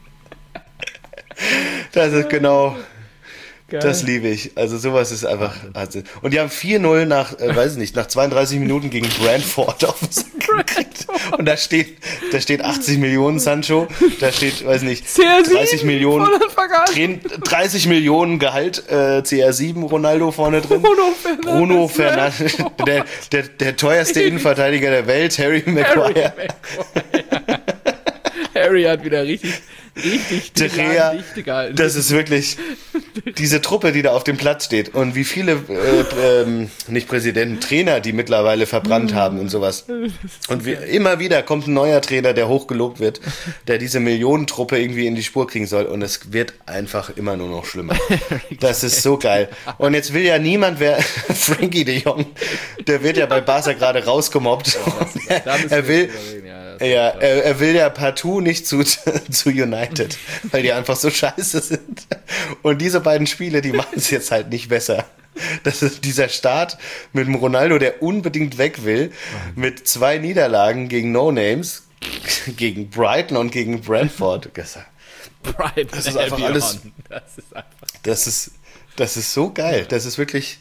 Das ist genau... Geil. Das liebe ich. Also sowas ist einfach... Also, und die haben vier null nach, äh, weiß ich nicht, nach zweiunddreißig Minuten gegen Brentford auf den Sack gekriegt. Und da steht, da steht achtzig Millionen Sancho, da steht, weiß nicht, dreißig Millionen, dreißig Millionen Gehalt, äh, C R sieben Ronaldo vorne drin. Bruno Fernandes. Bruno Fernandes, der, der, der teuerste Innenverteidiger der Welt, Harry Maguire. Harry, Maguire. Harry hat wieder richtig... Richtig Dreher, das ist wirklich diese Truppe, die da auf dem Platz steht und wie viele, äh, ähm, nicht Präsidenten, Trainer, die mittlerweile verbrannt haben und sowas. Und wie, immer wieder kommt ein neuer Trainer, der hochgelobt wird, der diese Millionentruppe irgendwie in die Spur kriegen soll und es wird einfach immer nur noch schlimmer. Das ist so geil. Und jetzt will ja niemand, wer Frankie de Jong, der wird ja bei Barca gerade rausgemobbt. Ja, das, er, er will... Ja, er, er will ja partout nicht zu, zu United, weil die einfach so scheiße sind. Und diese beiden Spiele, die machen es jetzt halt nicht besser. Das ist dieser Start mit dem Ronaldo, der unbedingt weg will, mit zwei Niederlagen gegen No-Names, gegen Brighton und gegen Brentford. Brighton, das ist einfach alles. Das ist einfach. Das ist, das ist so geil. Das ist wirklich.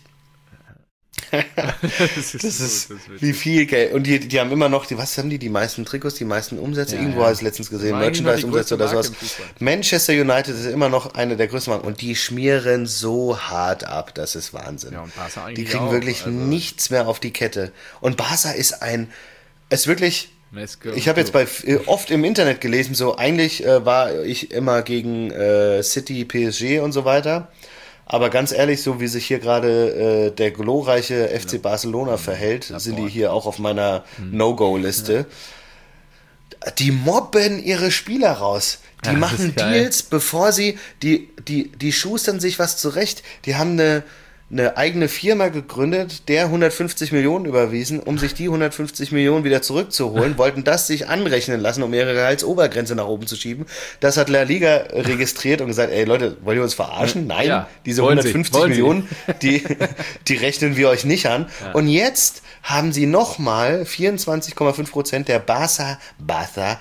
das ist, das ist gut, das wie viel Geld. Und die, die haben immer noch, die, was haben die, die meisten Trikots, die meisten Umsätze? Ja, Irgendwo ja. habe ich es letztens gesehen, Merchandise-Umsätze oder sowas. Manchester United ist immer noch eine der größten Marken und die schmieren so hart ab, das ist Wahnsinn. Ja, und Barca eigentlich die kriegen auch, wirklich also nichts mehr auf die Kette. Und Barca ist ein, ist wirklich... Ich habe jetzt bei oft im Internet gelesen, so eigentlich äh, war ich immer gegen äh, City, P S G und so weiter. Aber ganz ehrlich, so wie sich hier gerade äh, der glorreiche F C Barcelona verhält, ja, sind die hier auch auf meiner hm. No-Go-Liste. Ja. Die mobben ihre Spieler raus. Die ja, machen Deals, bevor sie, die, die, die schustern sich was zurecht. Die haben eine, eine eigene Firma gegründet, der hundertfünfzig Millionen überwiesen, um sich die hundertfünfzig Millionen wieder zurückzuholen, wollten das sich anrechnen lassen, um ihre Gehaltsobergrenze nach oben zu schieben. Das hat La Liga registriert und gesagt, ey Leute, wollt ihr uns verarschen? Nein, ja, diese wollen hundertfünfzig Sie, Millionen, die, die rechnen wir euch nicht an. Ja. Und jetzt haben sie nochmal vierundzwanzig Komma fünf Prozent der Barca, Barca,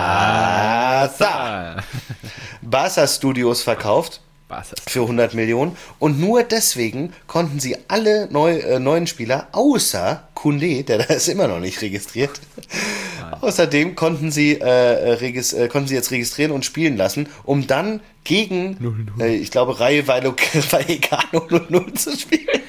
Barca, Barca Studios verkauft. Für hundert Millionen. Und nur deswegen konnten sie alle neu, äh, neuen Spieler, außer Koundé, der da ist immer noch nicht registriert, Nein. außerdem konnten sie, äh, regis- äh, konnten sie jetzt registrieren und spielen lassen, um dann gegen, null null. Äh, ich glaube, Rayo Vallecano null null zu spielen.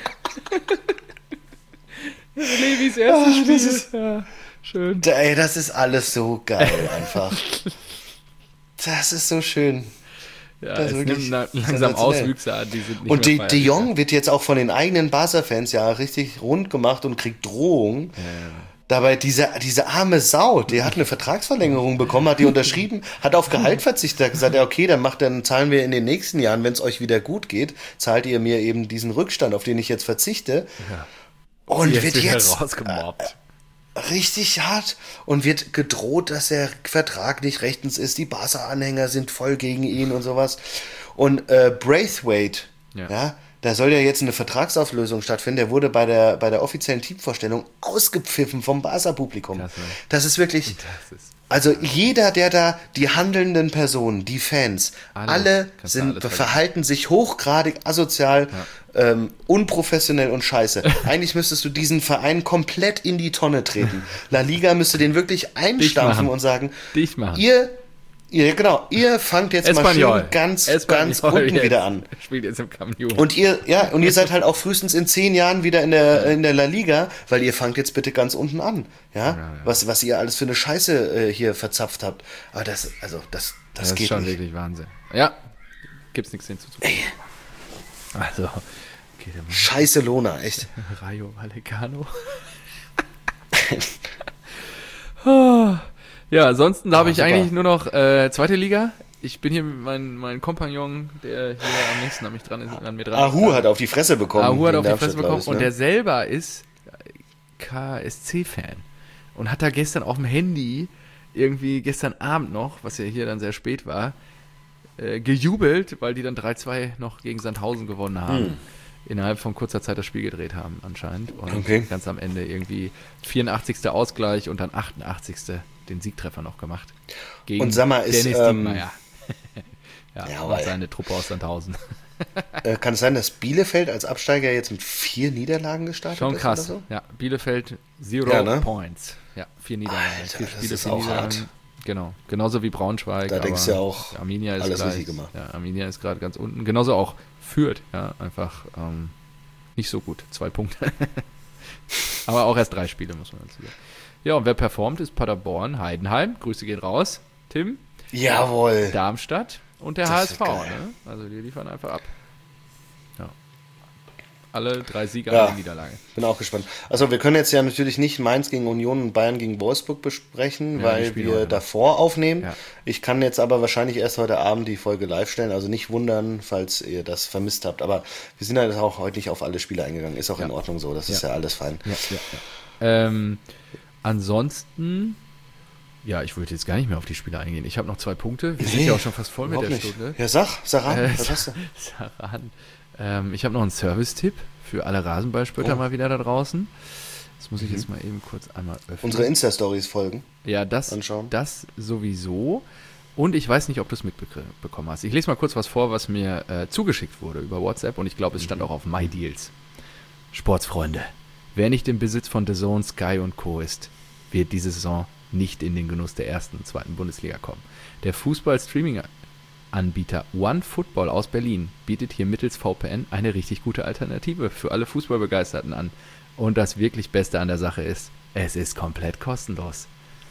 Levis erstes oh, Spiel. Das ist, ja, schön. Ey, das ist alles so geil einfach. Das ist so schön. Ja, das es nimmt langsam Auswüchse an, die sind nicht und mehr Und De Jong wird jetzt auch von den eigenen Barca-Fans ja richtig rund gemacht und kriegt Drohungen. Ja. Dabei diese, diese arme Sau, die hat eine Vertragsverlängerung bekommen, hat die unterschrieben, hat auf Gehalt verzichtet, hat gesagt, ja okay, dann macht, dann zahlen wir in den nächsten Jahren, wenn es euch wieder gut geht, zahlt ihr mir eben diesen Rückstand, auf den ich jetzt verzichte. Ja. Und jetzt wird jetzt rausgemobbt. Richtig hart und wird gedroht, dass der Vertrag nicht rechtens ist. Die Barca-Anhänger sind voll gegen ihn und sowas. Und äh, Braithwaite, ja. ja, da soll ja jetzt eine Vertragsauflösung stattfinden. Der wurde bei der, bei der offiziellen Teamvorstellung ausgepfiffen vom Barca-Publikum. Das ist wirklich... Das ist Also jeder, der da, die handelnden Personen, die Fans, alle, alle sind, verhalten sich hochgradig asozial, ja. ähm, unprofessionell und scheiße. Eigentlich müsstest du diesen Verein komplett in die Tonne treten. La Liga müsste den wirklich einstampfen und sagen, Dich machen. ihr, ihr, genau, ihr fangt jetzt Espanyol. mal schön ganz, Espanyol ganz unten jetzt. wieder an. Spielt jetzt im Camp Nou. Und ihr, ja, und ihr seid halt auch frühestens in zehn Jahren wieder in der, in der La Liga, weil ihr fangt jetzt bitte ganz unten an. Ja, ja, ja. Was, was ihr alles für eine Scheiße äh, hier verzapft habt. Aber das, also, das, das, das geht ist schon nicht. Wirklich Wahnsinn. Ja, gibt's nichts hinzuzufügen. Also, okay, Scheiße Lona, echt. Rayo Vallecano. oh. Ja, ansonsten habe ich super. eigentlich nur noch äh, zweite Liga. Ich bin hier mit meinem mein Kompagnon, der hier am nächsten an, mich dran ist, an mir dran Ahu ist. hat auf die Fresse bekommen. Ahu hat auf die Fresse bekommen ich, ne? Und der selber ist K S C-Fan und hat da gestern auf dem Handy irgendwie gestern Abend noch, was ja hier dann sehr spät war, äh, gejubelt, weil die dann drei zwei noch gegen Sandhausen gewonnen haben. Hm. Innerhalb von kurzer Zeit das Spiel gedreht haben anscheinend. Und okay. ganz am Ende irgendwie vierundachtzigster Ausgleich und dann achtundachtzigster den Siegtreffer noch gemacht. Gegen und sag mal, ist, Dennis ähm, Diekmeyer. ja, ja und seine Truppe aus Sandhausen. äh, kann es sein, dass Bielefeld als Absteiger jetzt mit vier Niederlagen gestartet Schon ist? Schon krass. So? Ja, Bielefeld zero ja, ne? Points. Ja, vier Niederlagen. Alter, vier das Spiele, ist vier auch Niederlagen. hart. Genau, genauso wie Braunschweig. Da denkst du ja auch, Arminia ist alles gleich, richtig gemacht. Ja, Arminia ist gerade ganz unten. Genauso auch Fürth. Ja, einfach ähm, nicht so gut. Zwei Punkte. Aber auch erst drei Spiele, muss man dazu sagen. Ja, und wer performt, ist Paderborn, Heidenheim. Grüße gehen raus. Tim. Jawohl. Darmstadt und der Das H S V. ist geil. Ne? Also die liefern einfach ab. Ja. Alle drei Sieger Ja. in der Niederlage. Bin auch gespannt. Also wir können jetzt ja natürlich nicht Mainz gegen Union und Bayern gegen Wolfsburg besprechen, Ja, die weil spielen wir heute noch. davor aufnehmen. Ja. Ich kann jetzt aber wahrscheinlich erst heute Abend die Folge live stellen, also nicht wundern, falls ihr das vermisst habt. Aber wir sind halt auch heute nicht auf alle Spiele eingegangen. Ist auch Ja. in Ordnung so, das ist Ja. ja alles fein. Ja, ja, ja. Ähm, ansonsten, ja, ich wollte jetzt gar nicht mehr auf die Spiele eingehen. Ich habe noch zwei Punkte. Wir sind Nee, ja auch schon fast voll mit der Überhaupt nicht. Stunde. Ja, sag, sag an, Äh, was hast du? Saran. Ähm, ich habe noch einen Service-Tipp für alle Rasenballspötter Oh. mal wieder da draußen. Das muss ich Mhm. jetzt mal eben kurz einmal öffnen. Unsere Insta-Stories folgen. Ja, das, anschauen. das sowieso. Und ich weiß nicht, ob du es mitbekommen hast. Ich lese mal kurz was vor, was mir äh, zugeschickt wurde über WhatsApp. Und ich glaube, es stand auch auf MyDeals. Sportsfreunde, wer nicht im Besitz von D A Z N, Sky und Co. ist, wird diese Saison nicht in den Genuss der ersten und zweiten Bundesliga kommen. Der Fußball-Streaming-Anbieter OneFootball aus Berlin bietet hier mittels V P N eine richtig gute Alternative für alle Fußballbegeisterten an. Und das wirklich Beste an der Sache ist, es ist komplett kostenlos.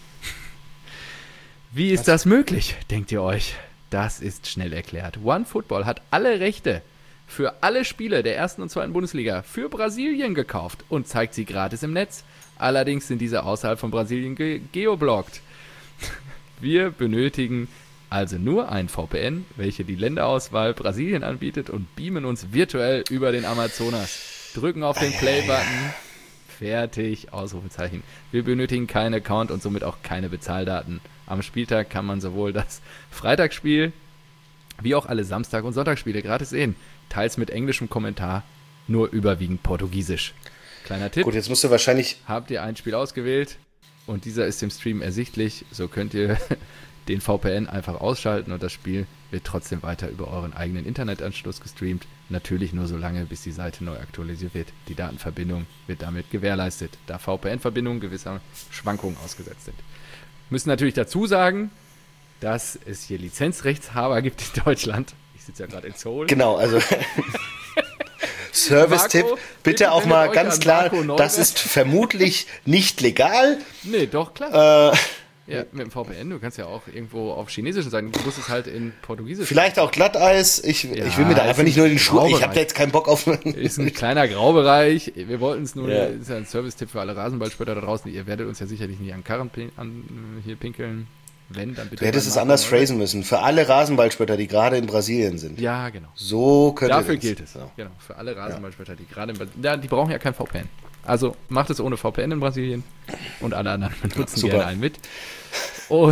Wie ist das möglich, denkt ihr euch? Das ist schnell erklärt. OneFootball hat alle Rechte für alle Spiele der ersten und zweiten Bundesliga für Brasilien gekauft und zeigt sie gratis im Netz. Allerdings sind diese außerhalb von Brasilien ge- geoblockt. Wir benötigen also nur ein V P N, welche die Länderauswahl Brasilien anbietet und beamen uns virtuell über den Amazonas. Drücken auf den Play-Button. Fertig, Ausrufezeichen. Wir benötigen keinen Account und somit auch keine Bezahldaten. Am Spieltag kann man sowohl das Freitagsspiel wie auch alle Samstag- und Sonntagsspiele gratis sehen. Teils mit englischem Kommentar, nur überwiegend Portugiesisch. Kleiner Tipp. Gut, jetzt musst du wahrscheinlich... Habt ihr ein Spiel ausgewählt und dieser ist im Stream ersichtlich, so könnt ihr den V P N einfach ausschalten und das Spiel wird trotzdem weiter über euren eigenen Internetanschluss gestreamt. Natürlich nur so lange, bis die Seite neu aktualisiert wird. Die Datenverbindung wird damit gewährleistet, da V P N-Verbindungen gewisser Schwankungen ausgesetzt sind. Müssen natürlich dazu sagen, dass es hier Lizenzrechtshaber gibt in Deutschland. Ich sitze ja gerade in Seoul. Genau, also Service-Tipp, bitte auch mal ganz klar, das ist vermutlich nicht legal. Nee, doch, klar. Äh, Ja, mit dem V P N, du kannst ja auch irgendwo auf Chinesischen sein, du musst es halt in Portugiesisch. Vielleicht auch Glatteis, ich, Ja, ich will mir da einfach nicht nur den Schuh, ich habe Graubereich. da jetzt keinen Bock auf... Ist ein kleiner Graubereich, wir wollten es nur, Ja. ist ja ein Service-Tipp für alle Rasenballspieler da draußen, ihr werdet uns ja sicherlich nicht an Karren pin, an, hier pinkeln, wenn, dann bitte... Du hättest bei es Marco anders Neuberg. phrasen müssen, für alle Rasenballspieler, die gerade in Brasilien sind. Ja, genau. So könnte Dafür das. gilt es, So. genau, für alle Rasenballspieler, die gerade in Brasilien, ja, die brauchen ja kein V P N. Also macht es ohne V P N in Brasilien und alle anderen benutzen Super. gerne einen mit. Und,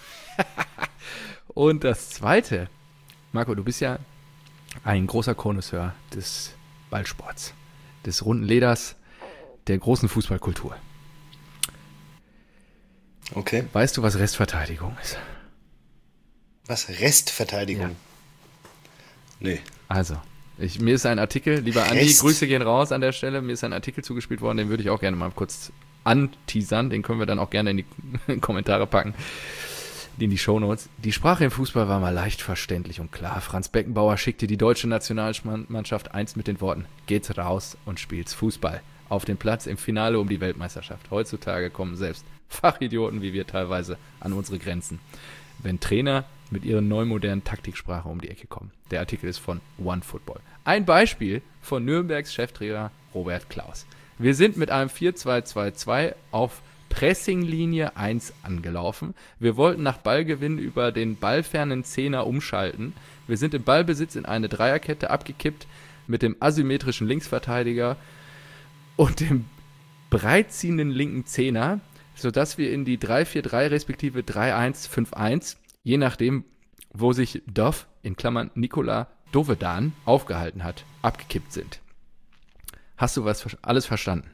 und das Zweite, Marco, du bist ja ein großer Connoisseur des Ballsports, des runden Leders, der großen Fußballkultur. Okay. Weißt du, was Restverteidigung ist? Was? Restverteidigung? Ja. Nee. Also, ich, mir ist ein Artikel, lieber Andi, Rest? Grüße gehen raus an der Stelle, mir ist ein Artikel zugespielt worden, den würde ich auch gerne mal kurz anteasern, den können wir dann auch gerne in die Kommentare packen, in die Shownotes. Die Sprache im Fußball war mal leicht verständlich und klar. Franz Beckenbauer schickte die deutsche Nationalmannschaft einst mit den Worten: Geht's raus und spielt's Fußball. Auf den Platz im Finale um die Weltmeisterschaft. Heutzutage kommen selbst Fachidioten wie wir teilweise an unsere Grenzen, wenn Trainer mit ihrer neumodernen Taktiksprache um die Ecke kommen. Der Artikel ist von OneFootball. Ein Beispiel von Nürnbergs Cheftrainer Robert Klaus. Wir sind mit einem vier zwei zwei zwei auf Pressinglinie eins angelaufen. Wir wollten nach Ballgewinn über den ballfernen Zehner umschalten. Wir sind im Ballbesitz in eine Dreierkette abgekippt mit dem asymmetrischen Linksverteidiger und dem breitziehenden linken Zehner, sodass wir in die drei vier drei respektive drei eins fünf eins, je nachdem, wo sich Dov, in Klammern Nikola Dovedan, aufgehalten hat, abgekippt sind. Hast du was alles verstanden?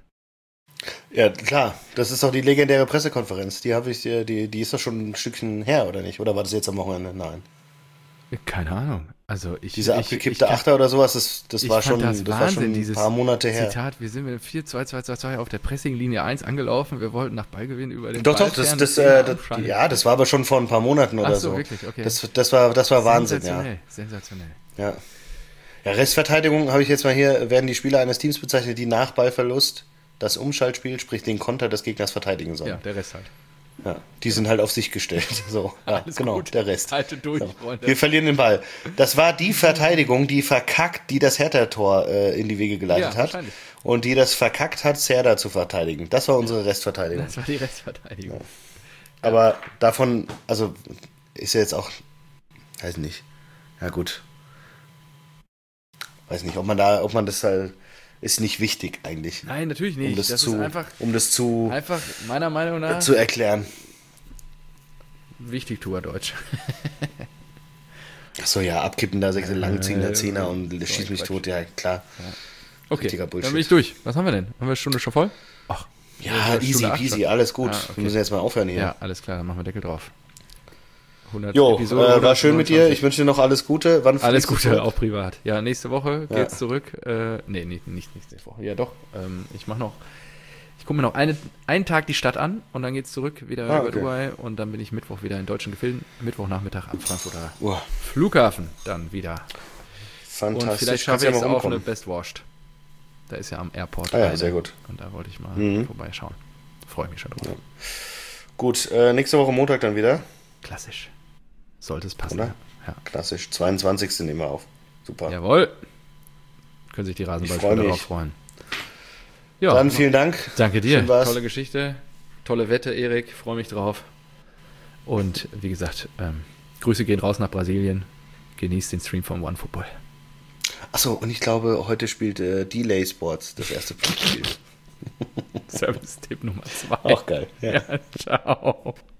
Ja, klar. Das ist doch die legendäre Pressekonferenz. Die habe ich, die, die ist doch schon ein Stückchen her, oder nicht? Oder war das jetzt am Wochenende? Nein. Keine Ahnung. Also ich, Dieser ich, abgekippte ich, ich, Achter oder sowas, das, das ich war fand schon, das, das war Wahnsinn, schon ein dieses paar Monate her. Zitat, wir sind mit dem vier zwei zwei zwei zwei auf der Pressinglinie eins angelaufen, wir wollten nach Ballgewinn über den Doch, doch, das, ballfernen das, Zehner äh, das, umschalten. ja, das war aber schon vor ein paar Monaten oder Ach so, so. wirklich, okay. Das, das war, das war Wahnsinn, ja. Sensationell, sensationell. Ja. Ja, Restverteidigung habe ich jetzt mal hier, werden die Spieler eines Teams bezeichnet, die nach Ballverlust das Umschaltspiel, sprich den Konter des Gegners verteidigen sollen. Ja, der Rest halt. Ja, die sind halt auf sich gestellt. So, ja, Alles genau, gut. der Rest. Halte durch, So. Freunde. Wir verlieren den Ball. Das war die Verteidigung, die verkackt, die das Hertha-Tor äh, in die Wege geleitet Ja, hat. wahrscheinlich. Und die das verkackt hat, Serda zu verteidigen. Das war unsere Restverteidigung. Das war die Restverteidigung. Aber davon, also ist ja jetzt auch, weiß nicht. Ja gut. Weiß nicht, ob man da, ob man das halt, ist nicht wichtig eigentlich. Nein, natürlich nicht. Um das, das zu, ist einfach, um das zu, einfach meiner Meinung nach zu erklären. wichtig, Tour-Deutsch. Achso, ja, abkippen da sechs Langzehner, Äh, Zehner und so schieß mich Quatsch. tot, ja klar. Okay, Richtiger Bullshit. dann bin ich durch. Was haben wir denn? Haben wir eine Stunde schon voll? Ach, Ja, wir haben easy Stunde acht peasy, schon. alles gut. Ah, okay. Wir müssen jetzt mal aufhören hier. Ja, alles klar, dann machen wir Deckel drauf. hundert Jo, Episode, äh, war schön mit dir. hundertneunundzwanzig. Ich wünsche dir noch alles Gute. Wann Alles fliegst du Gute, zurück? auch privat. Ja, nächste Woche Ja. geht's zurück. Äh, nee, nicht, nicht nächste Woche. Ja, doch. Ähm, ich mache noch, ich gucke mir noch eine, einen Tag die Stadt an und dann geht's zurück wieder Ah, über okay. Dubai und dann bin ich Mittwoch wieder in deutschen Gefilden. Mittwochnachmittag am Frankfurter Uah, Flughafen dann wieder. fantastisch. Und vielleicht Kannst schaffe ich ja es mal auch eine rumkommen. Best Washed. Da ist ja am Airport. Ah ja, eine. sehr gut. Und da wollte ich mal Mhm. vorbeischauen. Freue mich schon drauf. Ja. Gut, äh, nächste Woche Montag dann wieder. Klassisch. Sollte es passen. Oder? Ja. Klassisch. zweiundzwanzigsten nehmen wir auf. Super. Jawohl. Können sich die Ich freu Rasenballspieler mich. darauf freuen. Ja, Dann vielen Dank. danke dir. Schön war's. Tolle Geschichte. Tolle Wette, Erik. Freue mich drauf. Und wie gesagt, ähm, Grüße gehen raus nach Brasilien. Genießt den Stream von OneFootball. Achso, und ich glaube, heute spielt äh, Delay Sports das erste Spiel. Service-Tipp Nummer zwei. Auch geil. Ja, ja ciao.